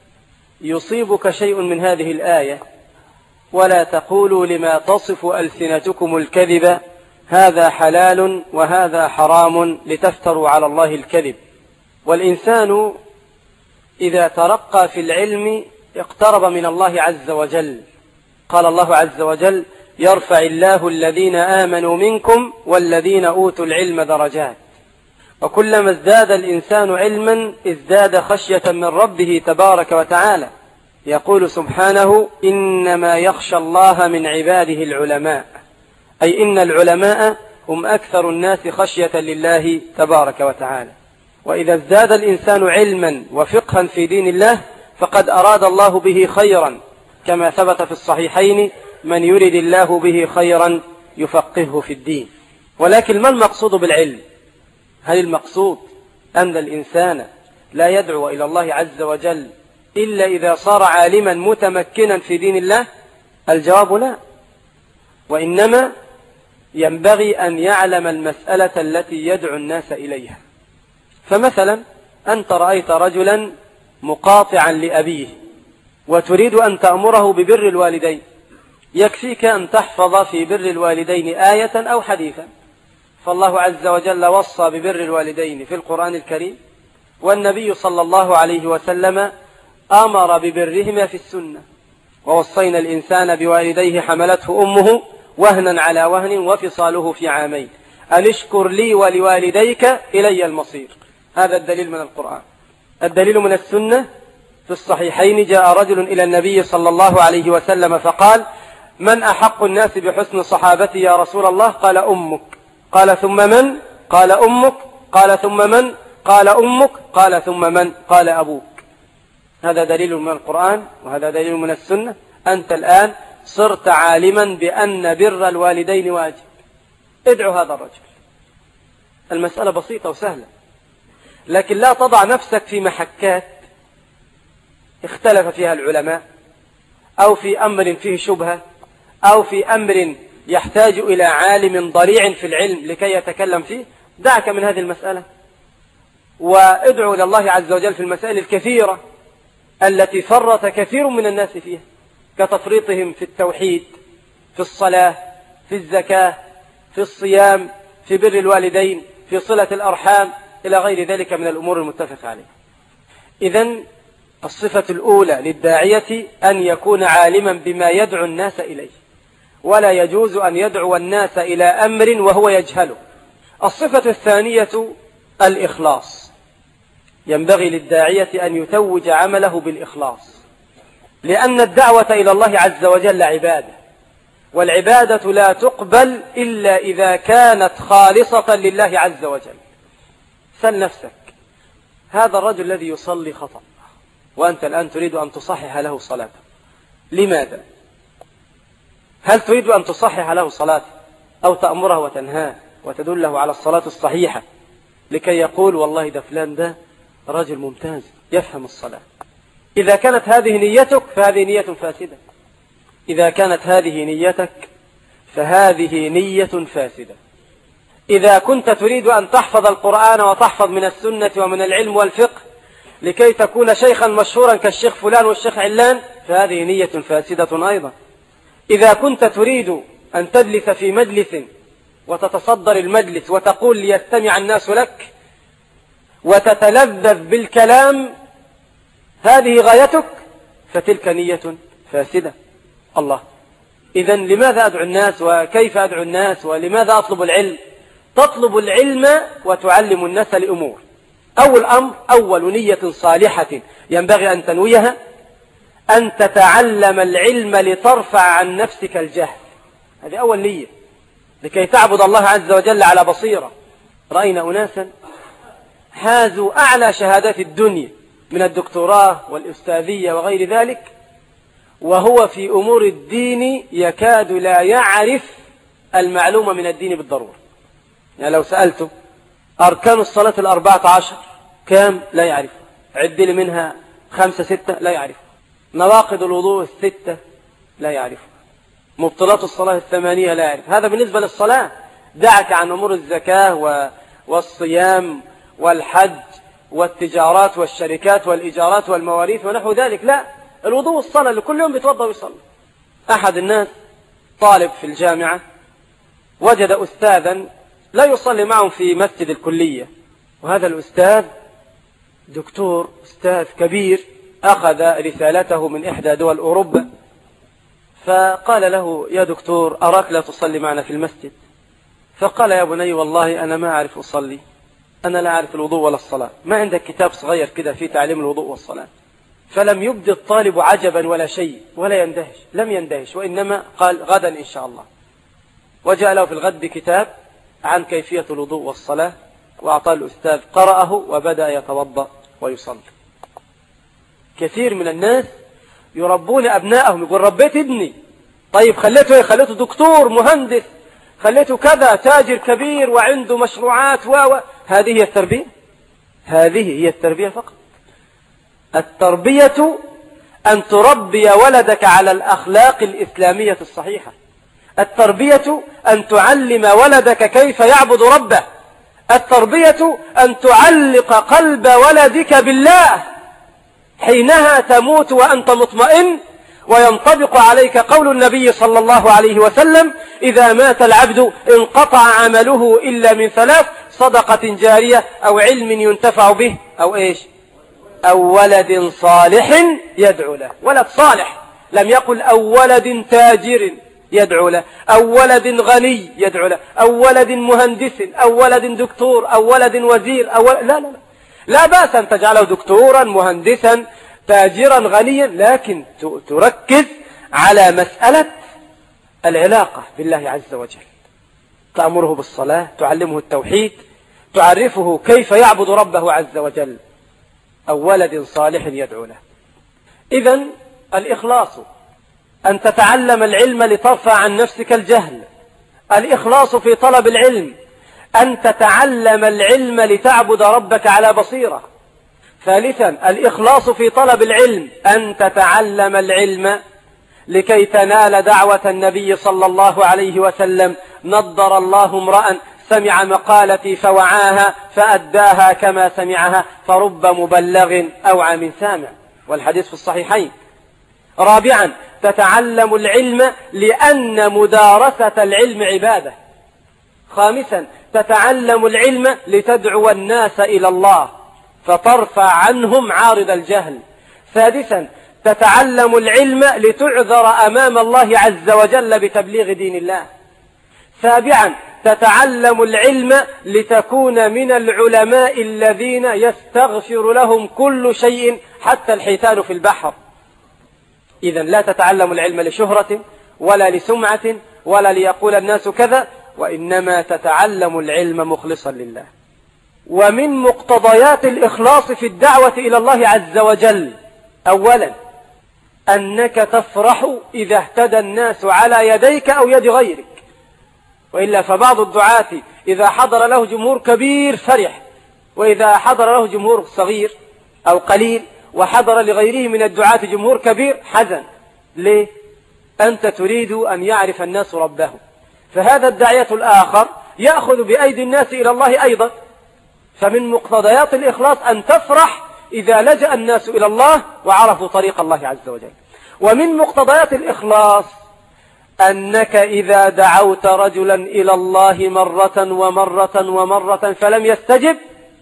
Speaker 1: يصيبك شيء من هذه الآية: ولا تقولوا لما تصف ألسنتكم الكذب هذا حلال وهذا حرام لتفتروا على الله الكذب. والإنسان إذا ترقى في العلم اقترب من الله عز وجل. قال الله عز وجل: يرفع الله الذين آمنوا منكم والذين أوتوا العلم درجات. وكلما ازداد الإنسان علما ازداد خشية من ربه تبارك وتعالى. يقول سبحانه: إنما يخشى الله من عباده العلماء، أي إن العلماء هم أكثر الناس خشية لله تبارك وتعالى. وإذا ازداد الإنسان علما وفقها في دين الله فقد أراد الله به خيرا، كما ثبت في الصحيحين: من يرد الله به خيرا يفقهه في الدين. ولكن ما المقصود بالعلم؟ هل المقصود أن الإنسان لا يدعو إلى الله عز وجل إلا إذا صار عالما متمكنا في دين الله؟ الجواب لا، وإنما ينبغي أن يعلم المسألة التي يدعو الناس إليها. فمثلا أنت رأيت رجلا مقاطعا لأبيه وتريد أن تأمره ببر الوالدين، يكفيك أن تحفظ في بر الوالدين آية أو حديثا. فالله عز وجل وصى ببر الوالدين في القرآن الكريم، والنبي صلى الله عليه وسلم أمر ببرهما في السنة. ووصينا الإنسان بوالديه حملته أمه وهنا على وهن وفصاله في عامين أن اشكر لي ولوالديك إلي المصير. هذا الدليل من القرآن. الدليل من السنة في الصحيحين، جاء رجل إلى النبي صلى الله عليه وسلم فقال: من أحق الناس بحسن صحابتي يا رسول الله؟ قال: أمك. قال: ثم من؟ قال: أمك. قال: ثم من؟ قال: أمك. قال: ثم من؟ قال: أبوك. هذا دليل من القرآن وهذا دليل من السنة. أنت الآن صرت عالما بأن بر الوالدين واجب. ادعو هذا الرجل. المسألة بسيطة وسهلة، لكن لا تضع نفسك في محكات اختلف فيها العلماء، أو في أمر فيه شبهة، أو في أمر يحتاج إلى عالم ضريع في العلم لكي يتكلم فيه. دعك من هذه المسألة وادعو إلى الله عز وجل في المسائل الكثيرة التي فرط كثير من الناس فيها، كتفريطهم في التوحيد، في الصلاة، في الزكاة، في الصيام، في بر الوالدين، في صلة الأرحام، إلى غير ذلك من الأمور المتفق عليها. إذن الصفة الأولى للداعية أن يكون عالما بما يدعو الناس إليه، ولا يجوز أن يدعو الناس إلى أمر وهو يجهله. الصفة الثانية الإخلاص. ينبغي للداعية أن يتوج عمله بالإخلاص، لأن الدعوة إلى الله عز وجل عبادة، والعبادة لا تقبل إلا إذا كانت خالصة لله عز وجل. سل نفسك، هذا الرجل الذي يصلي خطأ وأنت الآن تريد أن تصحح له صلاته، لماذا؟ هل تريد أن تصحح له صلاته أو تأمره وتنهاه وتدله على الصلاة الصحيحة لكي يقول والله ده فلان ده رجل ممتاز يفهم الصلاة؟ إذا كانت هذه نيتك فهذه نية فاسدة. إذا كانت هذه نيتك فهذه نية فاسدة. إذا كنت تريد أن تحفظ القرآن وتحفظ من السنة ومن العلم والفقه لكي تكون شيخا مشهورا كالشيخ فلان والشيخ علان فهذه نية فاسدة أيضا. إذا كنت تريد أن تجلس في مجلس وتتصدر المجلس وتقول ليستمع الناس لك وتتلذذ بالكلام، هذه غايتك، فتلك نية فاسدة. الله، إذن لماذا أدعو الناس وكيف أدعو الناس ولماذا أطلب العلم؟ تطلب العلم وتعلم الناس لأمور. أول أمر، أول نية صالحة ينبغي أن تنويها أن تتعلم العلم لترفع عن نفسك الجهل. هذه أول نية، لكي تعبد الله عز وجل على بصيرة. رأينا أناسا حازوا أعلى شهادات الدنيا من الدكتوراه والأستاذية وغير ذلك، وهو في أمور الدين يكاد لا يعرف المعلومة من الدين بالضرورة. يعني لو سألته أركان الصلاة الأربعة عشر كام؟ لا يعرفها. عد لي منها خمسة ستة، لا يعرفها. نواقض الوضوء الستة لا يعرفها. مبطلات الصلاة الثمانية لا يعرف. هذا بالنسبة للصلاة. دعك عن أمور الزكاة والصيام والحج والتجارات والشركات والإيجارات والمواريث ونحو ذلك. لا، الوضوء والصلاة اللي كل يوم بيتوضأ ويصلي. أحد الناس طالب في الجامعة وجد أستاذا لا يصلي معهم في مسجد الكلية، وهذا الأستاذ دكتور أستاذ كبير أخذ رسالته من إحدى دول أوروبا، فقال له يا دكتور أراك لا تصلي معنا في المسجد. فقال يا بني والله أنا ما أعرف أصلي، أنا لا أعرف الوضوء ولا الصلاة، ما عندك كتاب صغير كده في تعليم الوضوء والصلاة؟ فلم يبد الطالب عجبا ولا شيء ولا يندهش، لم يندهش، وإنما قال غدا إن شاء الله. وجاء له في الغد بكتاب عن كيفية الوضوء والصلاة، وأعطاه الأستاذ قرأه وبدأ يتوضأ ويصلي. كثير من الناس يربون أبنائهم، يقول ربيت ابني، طيب خليته ايه؟ خليته دكتور مهندس، خليته كذا تاجر كبير وعنده مشروعات و هذه هي التربية؟ هذه هي التربية فقط. التربية أن تربي ولدك على الأخلاق الإسلامية الصحيحة. التربية أن تعلم ولدك كيف يعبد ربه. التربية أن تعلق قلب ولدك بالله.
Speaker 2: حينها تموت وأنت مطمئن، وينطبق عليك قول النبي صلى الله عليه وسلم: إذا مات العبد انقطع عمله إلا من ثلاث: صدقة جارية، أو علم ينتفع به، أو إيش؟ أو ولد صالح يدعو له. ولد صالح، لم يقل أو ولد تاجر يدعو له، أو ولد غني يدعو له، أو ولد مهندس، أو ولد دكتور، أو ولد وزير، أو ولد... لا لا لا لا بأس أن تجعله دكتورا مهندسا تاجرا غنيا، لكن تركز على مسألة العلاقة بالله عز وجل. تأمره بالصلاة، تعلمه التوحيد، تعرفه كيف يعبد ربه عز وجل. أو ولد صالح يدعو له. إذن الإخلاص أن تتعلم العلم لترفع عن نفسك الجهل. الإخلاص في طلب العلم أن تتعلم العلم لتعبد ربك على بصيرة. ثالثا الإخلاص في طلب العلم أن تتعلم العلم لكي تنال دعوة النبي صلى الله عليه وسلم: نضر الله امرأ سمع مقالتي فوعاها فأداها كما سمعها، فرب مبلغ أوعى من سامع، والحديث في الصحيحين. رابعا تتعلم العلم لأن مدارسة العلم عبادة. خامسا تتعلم العلم لتدعو الناس إلى الله فترفع عنهم عارض الجهل. سادسا تتعلم العلم لتعذر أمام الله عز وجل بتبليغ دين الله. سابعا تتعلم العلم لتكون من العلماء الذين يستغفر لهم كل شيء حتى الحيتان في البحر. إذن لا تتعلم العلم لشهرة ولا لسمعة ولا ليقول الناس كذا، وإنما تتعلم العلم مخلصا لله. ومن مقتضيات الإخلاص في الدعوة إلى الله عز وجل: أولا أنك تفرح إذا اهتدى الناس على يديك أو يد غيرك، وإلا فبعض الدعاة إذا حضر له جمهور كبير فرح، وإذا حضر له جمهور صغير أو قليل وحضر لغيره من الدعاة جمهور كبير حزن. ليه؟ أنت تريد أن يعرف الناس ربه، فهذا الداعية الآخر يأخذ بأيدي الناس إلى الله أيضا. فمن مقتضيات الإخلاص أن تفرح إذا لجأ الناس إلى الله وعرفوا طريق الله عز وجل. ومن مقتضيات الإخلاص أنك إذا دعوت رجلا إلى الله مرة ومرة ومرة فلم يستجب،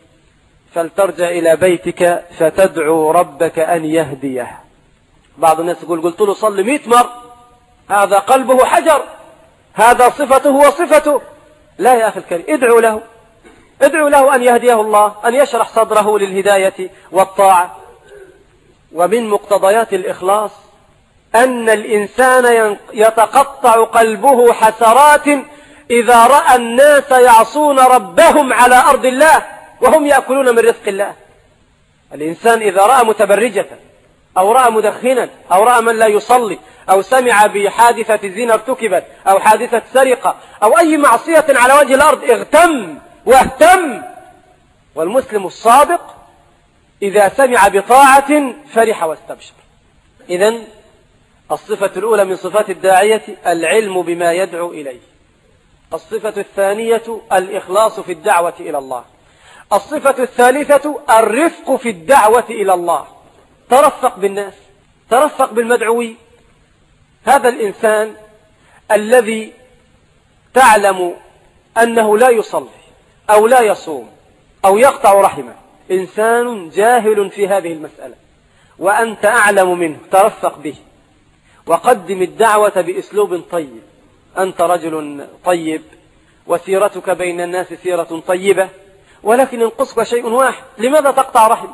Speaker 2: فلترجع إلى بيتك فتدعو ربك أن يهديه. بعض الناس يقول: قلت له صل مئة مرة، هذا قلبه حجر، هذا صفته وصفته. لا يا أخي الكريم، ادعو له، ادعو له أن يهديه الله، أن يشرح صدره للهداية والطاعة. ومن مقتضيات الإخلاص أن الإنسان يتقطع قلبه حسرات إذا رأى الناس يعصون ربهم على أرض الله وهم يأكلون من رزق الله. الإنسان إذا رأى متبرجة أو رأى مدخنا أو رأى من لا يصلي أو سمع بحادثة زنا ارتكبت أو حادثة سرقة أو أي معصية على وجه الأرض اغتم واهتم. والمسلم الصادق إذا سمع بطاعة فرح واستبشر. إذن الصفة الأولى من صفات الداعية العلم بما يدعو إليه. الصفة الثانية الإخلاص في الدعوة إلى الله. الصفة الثالثة الرفق في الدعوة إلى الله. ترفق بالناس، ترفق بالمدعوين. هذا الإنسان الذي تعلم أنه لا يصلي أو لا يصوم أو يقطع رحمه، إنسان جاهل في هذه المسألة وأنت أعلم منه، ترفق به وقدم الدعوة بأسلوب طيب. أنت رجل طيب وسيرتك بين الناس سيرة طيبة، ولكن ينقصك شيء واحد: لماذا تقطع رحمك؟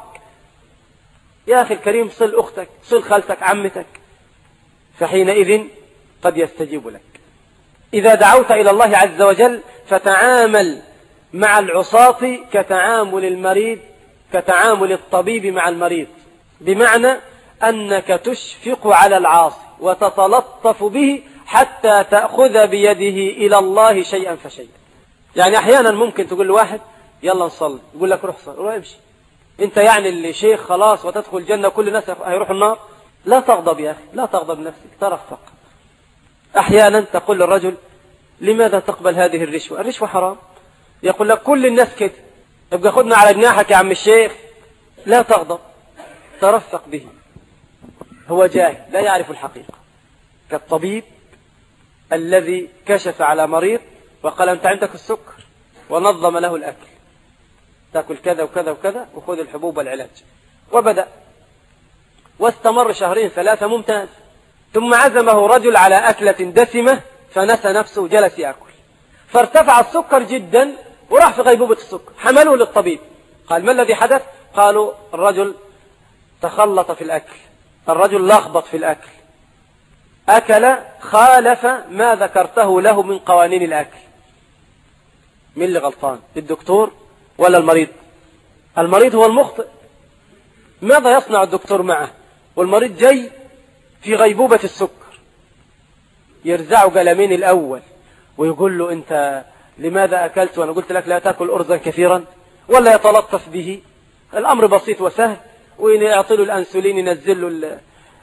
Speaker 2: يا أخي الكريم، صل أختك، صل خالتك، عمتك، فحينئذ قد يستجيب لك. إذا دعوت إلى الله عز وجل فتعامل مع العصاة كتعامل المريض، كتعامل الطبيب مع المريض، بمعنى أنك تشفق على العاصي وتتلطف به حتى تأخذ بيده إلى الله شيئا فشيئا. يعني أحيانا ممكن تقول لواحد: يلا نصلي، يقول لك: روح صلي، روح امشي. انت يعني اللي شيخ خلاص وتدخل الجنة كل الناس هيروح النار؟ لا تغضب يا أخي، لا تغضب نفسك، ترفق. أحيانا تقول للرجل: لماذا تقبل هذه الرشوة؟ الرشوة حرام. يقول لك: كل الناس كده، يبقى خدنا على جناحك يا عم الشيخ. لا تغضب، ترفق به، هو جاهل لا يعرف الحقيقة، كالطبيب الذي كشف على مريض وقال أنت عندك السكر ونظم له الأكل، تأكل كذا وكذا وكذا وخذ الحبوب والعلاج، وبدأ واستمر شهرين ثلاثة ممتاز، ثم عزمه رجل على أكلة دسمة فنسى نفسه وجلس يأكل، فارتفع السكر جدا وراح في غيبوبة السكر. حملوه للطبيب، قال ما الذي حدث؟ قالوا الرجل تخلط في الأكل، الرجل لخبط في الأكل، أكل خالف ما ذكرته له من قوانين الأكل. من اللي غلطان، الدكتور ولا المريض؟ المريض هو المخطئ. ماذا يصنع الدكتور معه والمريض جاي في غيبوبة السكر؟ يرزعه قلمين الأول ويقول له أنت لماذا أكلت وأنا قلت لك لا تأكل أرزا كثيرا؟ ولا يتلطف به؟ الأمر بسيط وسهل، ويعطي له الأنسولين ينزل له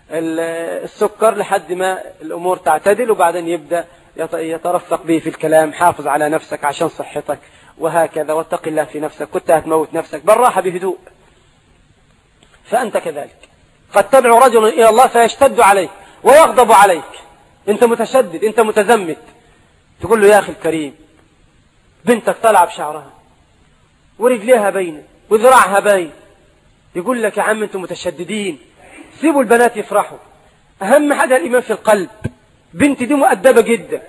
Speaker 2: السكر لحد ما الأمور تعتدل، وبعدين يبدأ يترفق به في الكلام، حافظ على نفسك عشان صحتك وهكذا، واتق الله في نفسك، كنت هتموت نفسك، بالراحة بهدوء. فأنت كذلك قد تدعو رجل إلى الله فيشتد عليك ويغضب عليك، أنت متشدد، أنت متزمت، تقول له يا أخي الكريم بنتك تلعب شعرها ورجليها باينة وذراعها باين، يقول لك يا عم أنتم متشددين، سيبوا البنات يفرحوا، أهم حاجة الإيمان في القلب. بنتي دي مؤدبة جدا،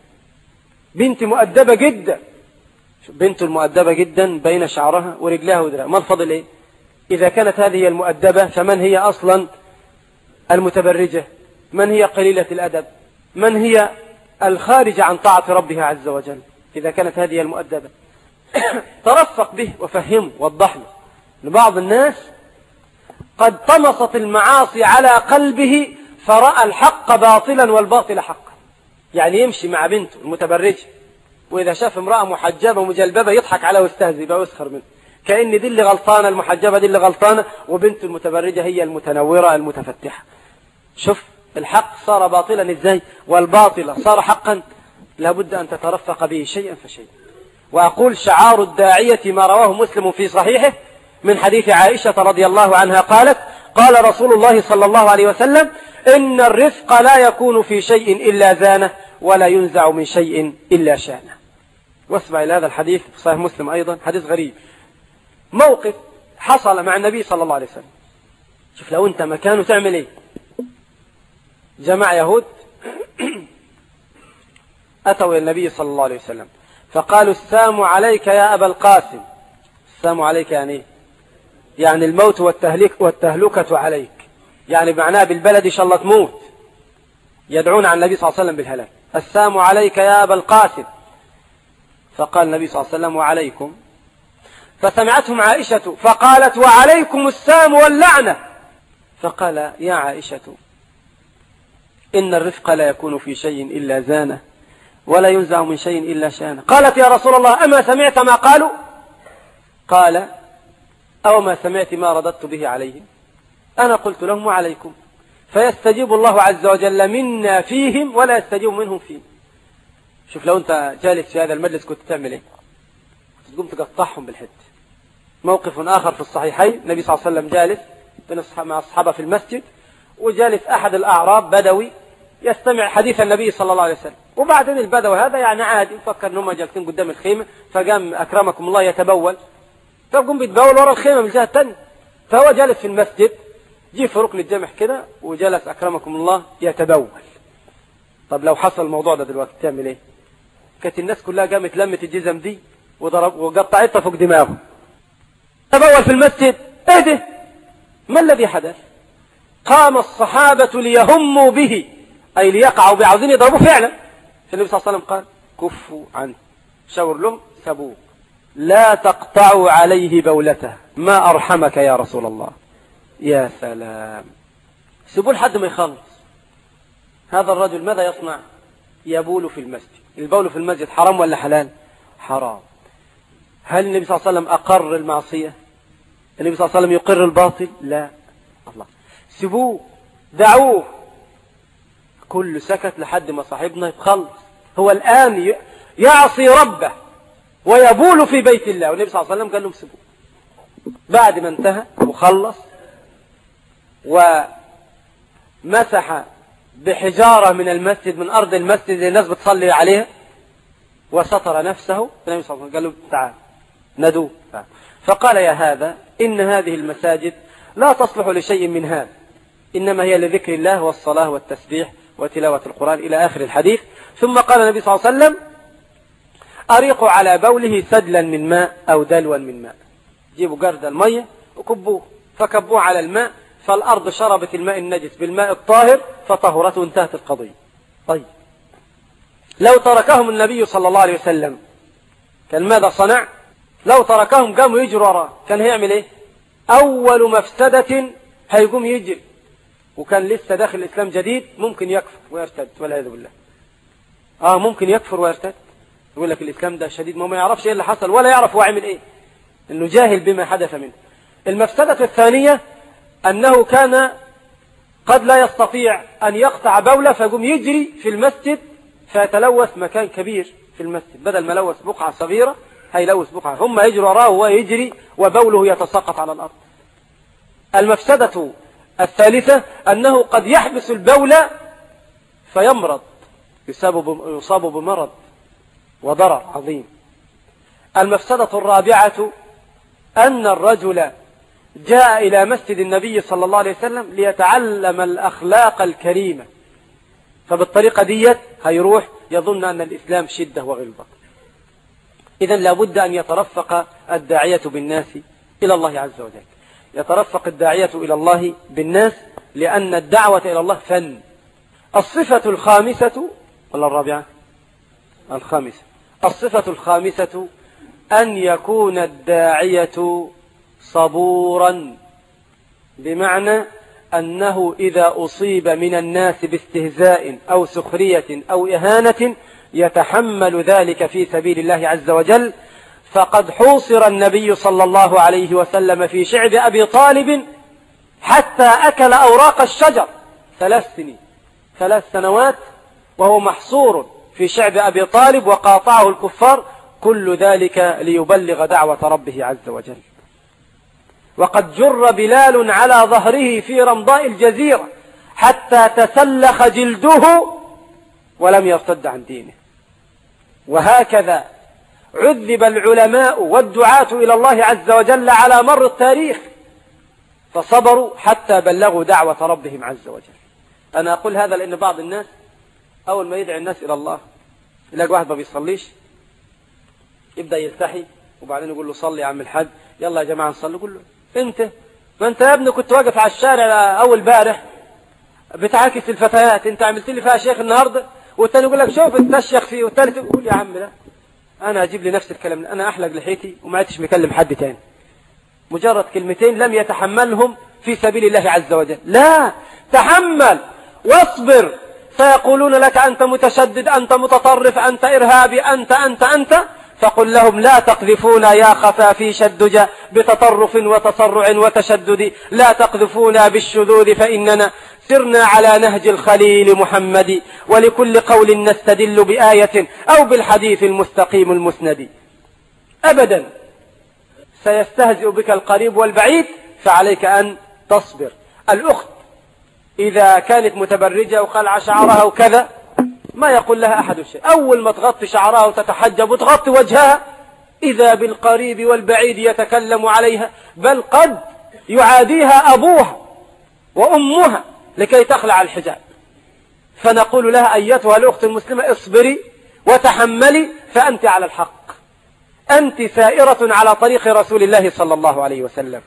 Speaker 2: بنتي مؤدبة جدا، بنت المؤدبة جدا بين شعرها ورجلها وذراعها، ما الفضل إيه؟ إذا كانت هذه المؤدبة فمن هي أصلا المتبرجة؟ من هي قليلة الأدب؟ من هي الخارجة عن طاعة ربها عز وجل؟ إذا كانت هذه المؤدبة ترفق به وفهمه ووضح له. لبعض الناس قد طمست المعاصي على قلبه فرأى الحق باطلا والباطل حقا، يعني يمشي مع بنته المتبرجة وإذا شاف امرأة محجبة ومجلببة يضحك عليها ويستهزئ بها ويسخر منها، كأن دي اللي غلطانة، المحجبة دي اللي غلطانة، وبنت المتبرجة هي المتنورة المتفتحة. شوف الحق صار باطلا ازاي والباطل صار حقا، لابد أن تترفق به شيئا فشيئا. وأقول شعار الداعية ما رواه مسلم في صحيحه من حديث عائشة رضي الله عنها قالت قال رسول الله صلى الله عليه وسلم إن الرفق لا يكون في شيء إلا زانه ولا ينزع من شيء إلا شانه. واسمع إلى هذا الحديث في صحيح مسلم أيضا، حديث غريب، موقف حصل مع النبي صلى الله عليه وسلم. شوف لو أنت مكانه تعمل إيه؟ جماعة يهود أتوا إلى النبي صلى الله عليه وسلم فقالوا السلام عليك يا أبا القاسم. السلام عليك يعني إيه؟ يعني الموت والتهلك والتهلكة عليك، يعني معناه بالبلد إن شاء الله تموت، يدعون عن النبي صلى الله عليه وسلم بالهلاك. السلام عليك يا أبا القاسم، فقال النبي صلى الله عليه وسلم وعليكم، فسمعتهم عائشة فقالت وعليكم السام واللعنة، فقال يا عائشة إن الرفق لا يكون في شيء إلا زانه ولا ينزع من شيء إلا شانه. قالت يا رسول الله أما سمعت ما قالوا؟ قال أو ما سمعت ما رددت به عليهم؟ أنا قلت لهم وعليكم، فيستجيب الله عز وجل منا فيهم ولا يستجيب منهم فيهم. شوف لو أنت جالس في هذا المجلس كنت تعمل إيه؟ تقوم تقطعهم بالحد. موقف آخر في الصحيحين، النبي صلى الله عليه وسلم جالس مع أصحابه في المسجد، وجالس أحد الأعراب بدوي يستمع حديث النبي صلى الله عليه وسلم، وبعدين البدوي هذا يعني عادي فكر أنهم جالسين قدام الخيمة، فقام أكرمكم الله يتبول، فقام بيتبول وراء الخيمة من الجهة الثانية، فهو جالس في المسجد جي في ركن الجمح كده وجلس أكرمكم الله يتبول. طب لو حصل الموضوع ده دلوقتي تعمل إيه؟ كانت الناس كلها قامت لمت الجزم دي وضرب وقطعتها فوق دماغه. تبول في المسجد، ايه ده؟ ما الذي حدث؟ قام الصحابة ليهموا به، أي ليقعوا به، عاوزين يضربوه فعلا. فالنبي صلى الله عليه وسلم قال كفوا عنه، شاور لهم سبوه، لا تقطعوا عليه بولته، ما أرحمك يا رسول الله. يا سلام، سيبوه لحد ما يخلص. هذا الرجل ماذا يصنع؟ يبول في المسجد. البول في المسجد حرام ولا حلال؟ حرام. هل النبي صلى الله عليه وسلم أقر المعصية؟ النبي صلى الله عليه وسلم يقر الباطل؟ لا. الله، سيبوه، دعوه. كل سكت لحد ما صاحبنا يخلص. هو الآن يعصي ربه ويبول في بيت الله، والنبي صلى الله عليه وسلم قال لهم سيبوه. بعد ما انتهى وخلص ومسح بحجارة من المسجد، من أرض المسجد اللي الناس بتصلي عليها، وستر نفسه. النبي صلى الله عليه وسلم قال له تعال ندوه، فقال يا هذا إن هذه المساجد لا تصلح لشيء من هذا، إنما هي لذكر الله والصلاة والتسبيح وتلاوة القرآن إلى آخر الحديث. ثم قال النبي صلى الله عليه وسلم أريقوا على بوله سدلا من ماء أو دلوا من ماء، جيبوا جرد المية وكبوه، فكبوه على الماء، فالأرض شربت الماء النجس بالماء الطاهر فطهرته، انتهت القضية. طيب لو تركهم النبي صلى الله عليه وسلم كان ماذا صنع؟ لو تركهم قاموا يجروا وراه، كان هيعمل ايه؟ أول مفسدة هيقوم يجري، وكان لسه داخل الإسلام جديد، ممكن يكفر ويرتد والعياذ بالله. آه ممكن يكفر ويرتد، يقول لك الإسلام ده شديد، ما ما يعرفش ايه اللي حصل ولا يعرف هو عمل ايه، انه جاهل بما حدث منه. المفسدة الثانية أنه كان قد لا يستطيع أن يقطع بوله، فيقوم يجري في المسجد فيتلوث مكان كبير في المسجد، بدل ما لوث بقعة صغيرة هيلوث بقعة، هم يجروا وراه وهو يجري وبوله يتساقط على الأرض. المفسدة الثالثة أنه قد يحبس البول فيمرض، يصاب بمرض وضرر عظيم. المفسدة الرابعة أن الرجل جاء إلى مسجد النبي صلى الله عليه وسلم ليتعلم الأخلاق الكريمة، فبالطريقة ديت هيروح يظن أن الإسلام شدة وغلظة. إذن لابد أن يترفق الداعية بالناس إلى الله عز وجل، يترفق الداعية إلى الله بالناس، لأن الدعوة إلى الله فن. الصفة الخامسة ولا الرابعة؟ الخامسة. الصفة الخامسة أن يكون الداعية صبورا، بمعنى أنه إذا أصيب من الناس باستهزاء أو سخرية أو إهانة يتحمل ذلك في سبيل الله عز وجل. فقد حوصر النبي صلى الله عليه وسلم في شعب أبي طالب حتى أكل أوراق الشجر ثلاث سنين ثلاث سنوات وهو محصور في شعب أبي طالب، وقاطعه الكفار، كل ذلك ليبلغ دعوة ربه عز وجل. وقد جر بلال على ظهره في رمضاء الجزيرة حتى تسلخ جلده ولم يرتد عن دينه. وهكذا عذب العلماء والدعاة إلى الله عز وجل على مر التاريخ، فصبروا حتى بلغوا دعوة ربهم عز وجل. أنا أقول هذا لأن بعض الناس أول ما يدعي الناس إلى الله يلاقي واحد ما بيصليش، يبدأ يلتحي، وبعدين يقول له صلي يا عم الحاج، يلا يا جماعة نصلي. يقول له انت ما انت يا ابني كنت واقف على الشارع أول بارح بتعاكس الفتيات، انت عملت لي فيها شيخ النهاردة. والتاني يقول لك شوف انت الشيخ فيه، والثالث يقول يا عم لا أنا أجيب لي نفس الكلام، أنا أحلق لحيتي وما عدتش مكلم حد تاني. مجرد كلمتين لم يتحملهم في سبيل الله عز وجل. لا، تحمل واصبر، سيقولون لك أنت متشدد، أنت متطرف، أنت إرهابي، أنت أنت أنت فقل لهم لا تقذفونا يا خفافيش الدجى بتطرف وتسرع وتشدد، لا تقذفونا بالشذوذ فإننا سرنا على نهج الخليل محمد، ولكل قول نستدل بآية أو بالحديث المستقيم المسند. أبدا سيستهزئ بك القريب والبعيد، فعليك أن تصبر. الأخت إذا كانت متبرجة وخلع شعرها وكذا ما يقول لها أحد شيء، أول ما تغطي شعرها وتتحجب وتغطي وجهها إذا بالقريب والبعيد يتكلم عليها، بل قد يعاديها أبوها وأمها لكي تخلع الحجاب. فنقول لها أيتها الأخت المسلمة اصبري وتحملي، فأنت على الحق، أنت سائرة على طريق رسول الله صلى الله عليه وسلم.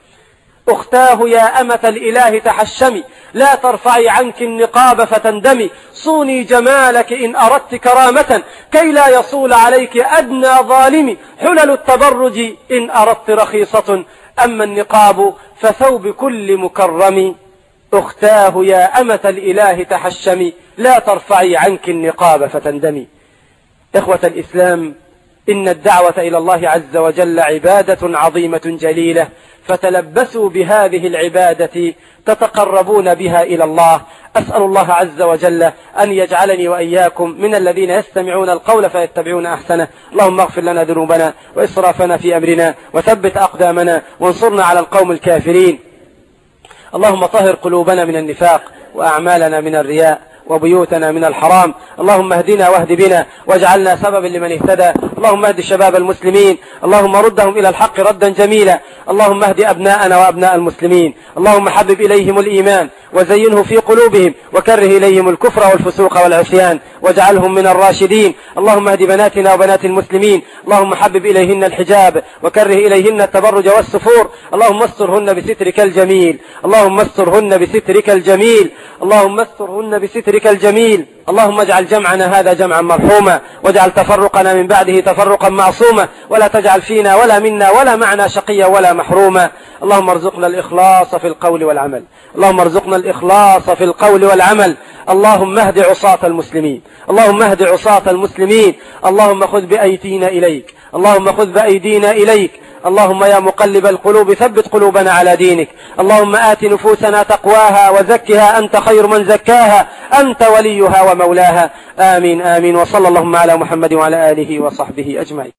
Speaker 2: أختاه يا أمة الإله تحشمي، لا ترفعي عنك النقاب فتندمي، صوني جمالك إن أردت كرامة كي لا يصول عليك أدنى ظالم، حلل التبرج إن أردت رخيصة، أما النقاب فثوب كل مكرم. أختاه يا أمة الإله تحشمي، لا ترفعي عنك النقاب فتندمي. إخوة الإسلام، إن الدعوة إلى الله عز وجل عبادة عظيمة جليلة، فتلبسوا بهذه العبادة تتقربون بها إلى الله. أسأل الله عز وجل أن يجعلني وإياكم من الذين يستمعون القول فيتبعون أحسنه. اللهم اغفر لنا ذنوبنا وإسرافنا في أمرنا، وثبت أقدامنا، وانصرنا على القوم الكافرين. اللهم طهر قلوبنا من النفاق وأعمالنا من الرياء وبيوتنا من الحرام. اللهم اهدنا واهد بنا واجعلنا سببا لمن اهتدى. اللهم اهد شباب المسلمين، اللهم ردهم إلى الحق ردا جميلا. اللهم اهد أبناءنا وأبناء المسلمين. اللهم حبب إليهم الإيمان وزينه في قلوبهم وكره إليهم الكفر والفسوق والعصيان واجعلهم من الراشدين. اللهم اهد بناتنا وبنات المسلمين. اللهم حبب إليهن الحجاب وكره إليهن التبرج والسفور. اللهم استرهن بسترك الجميل. اللهم استرهن بسترك الجميل. اللهم استرهن بسترك الجميل. اللهم اجعل جمعنا هذا جمعا مرحوما واجعل تفرقنا من بعده تفرقا معصوما ولا تجعل فينا ولا منا ولا معنا شقيا ولا محروما. اللهم ارزقنا الإخلاص في القول والعمل. اللهم ارزقنا الإخلاص في القول والعمل. اللهم اهد عصاة المسلمين. اللهم اهد عصاة المسلمين. اللهم خذ بأيدينا إليك. اللهم خذ بأيدينا إليك. اللهم يا مقلب القلوب ثبت قلوبنا على دينك. اللهم آت نفوسنا تقواها وزكها أنت خير من زكاها أنت وليها ومولاها. آمين آمين. وصلى اللهم على محمد وعلى آله وصحبه أجمعين.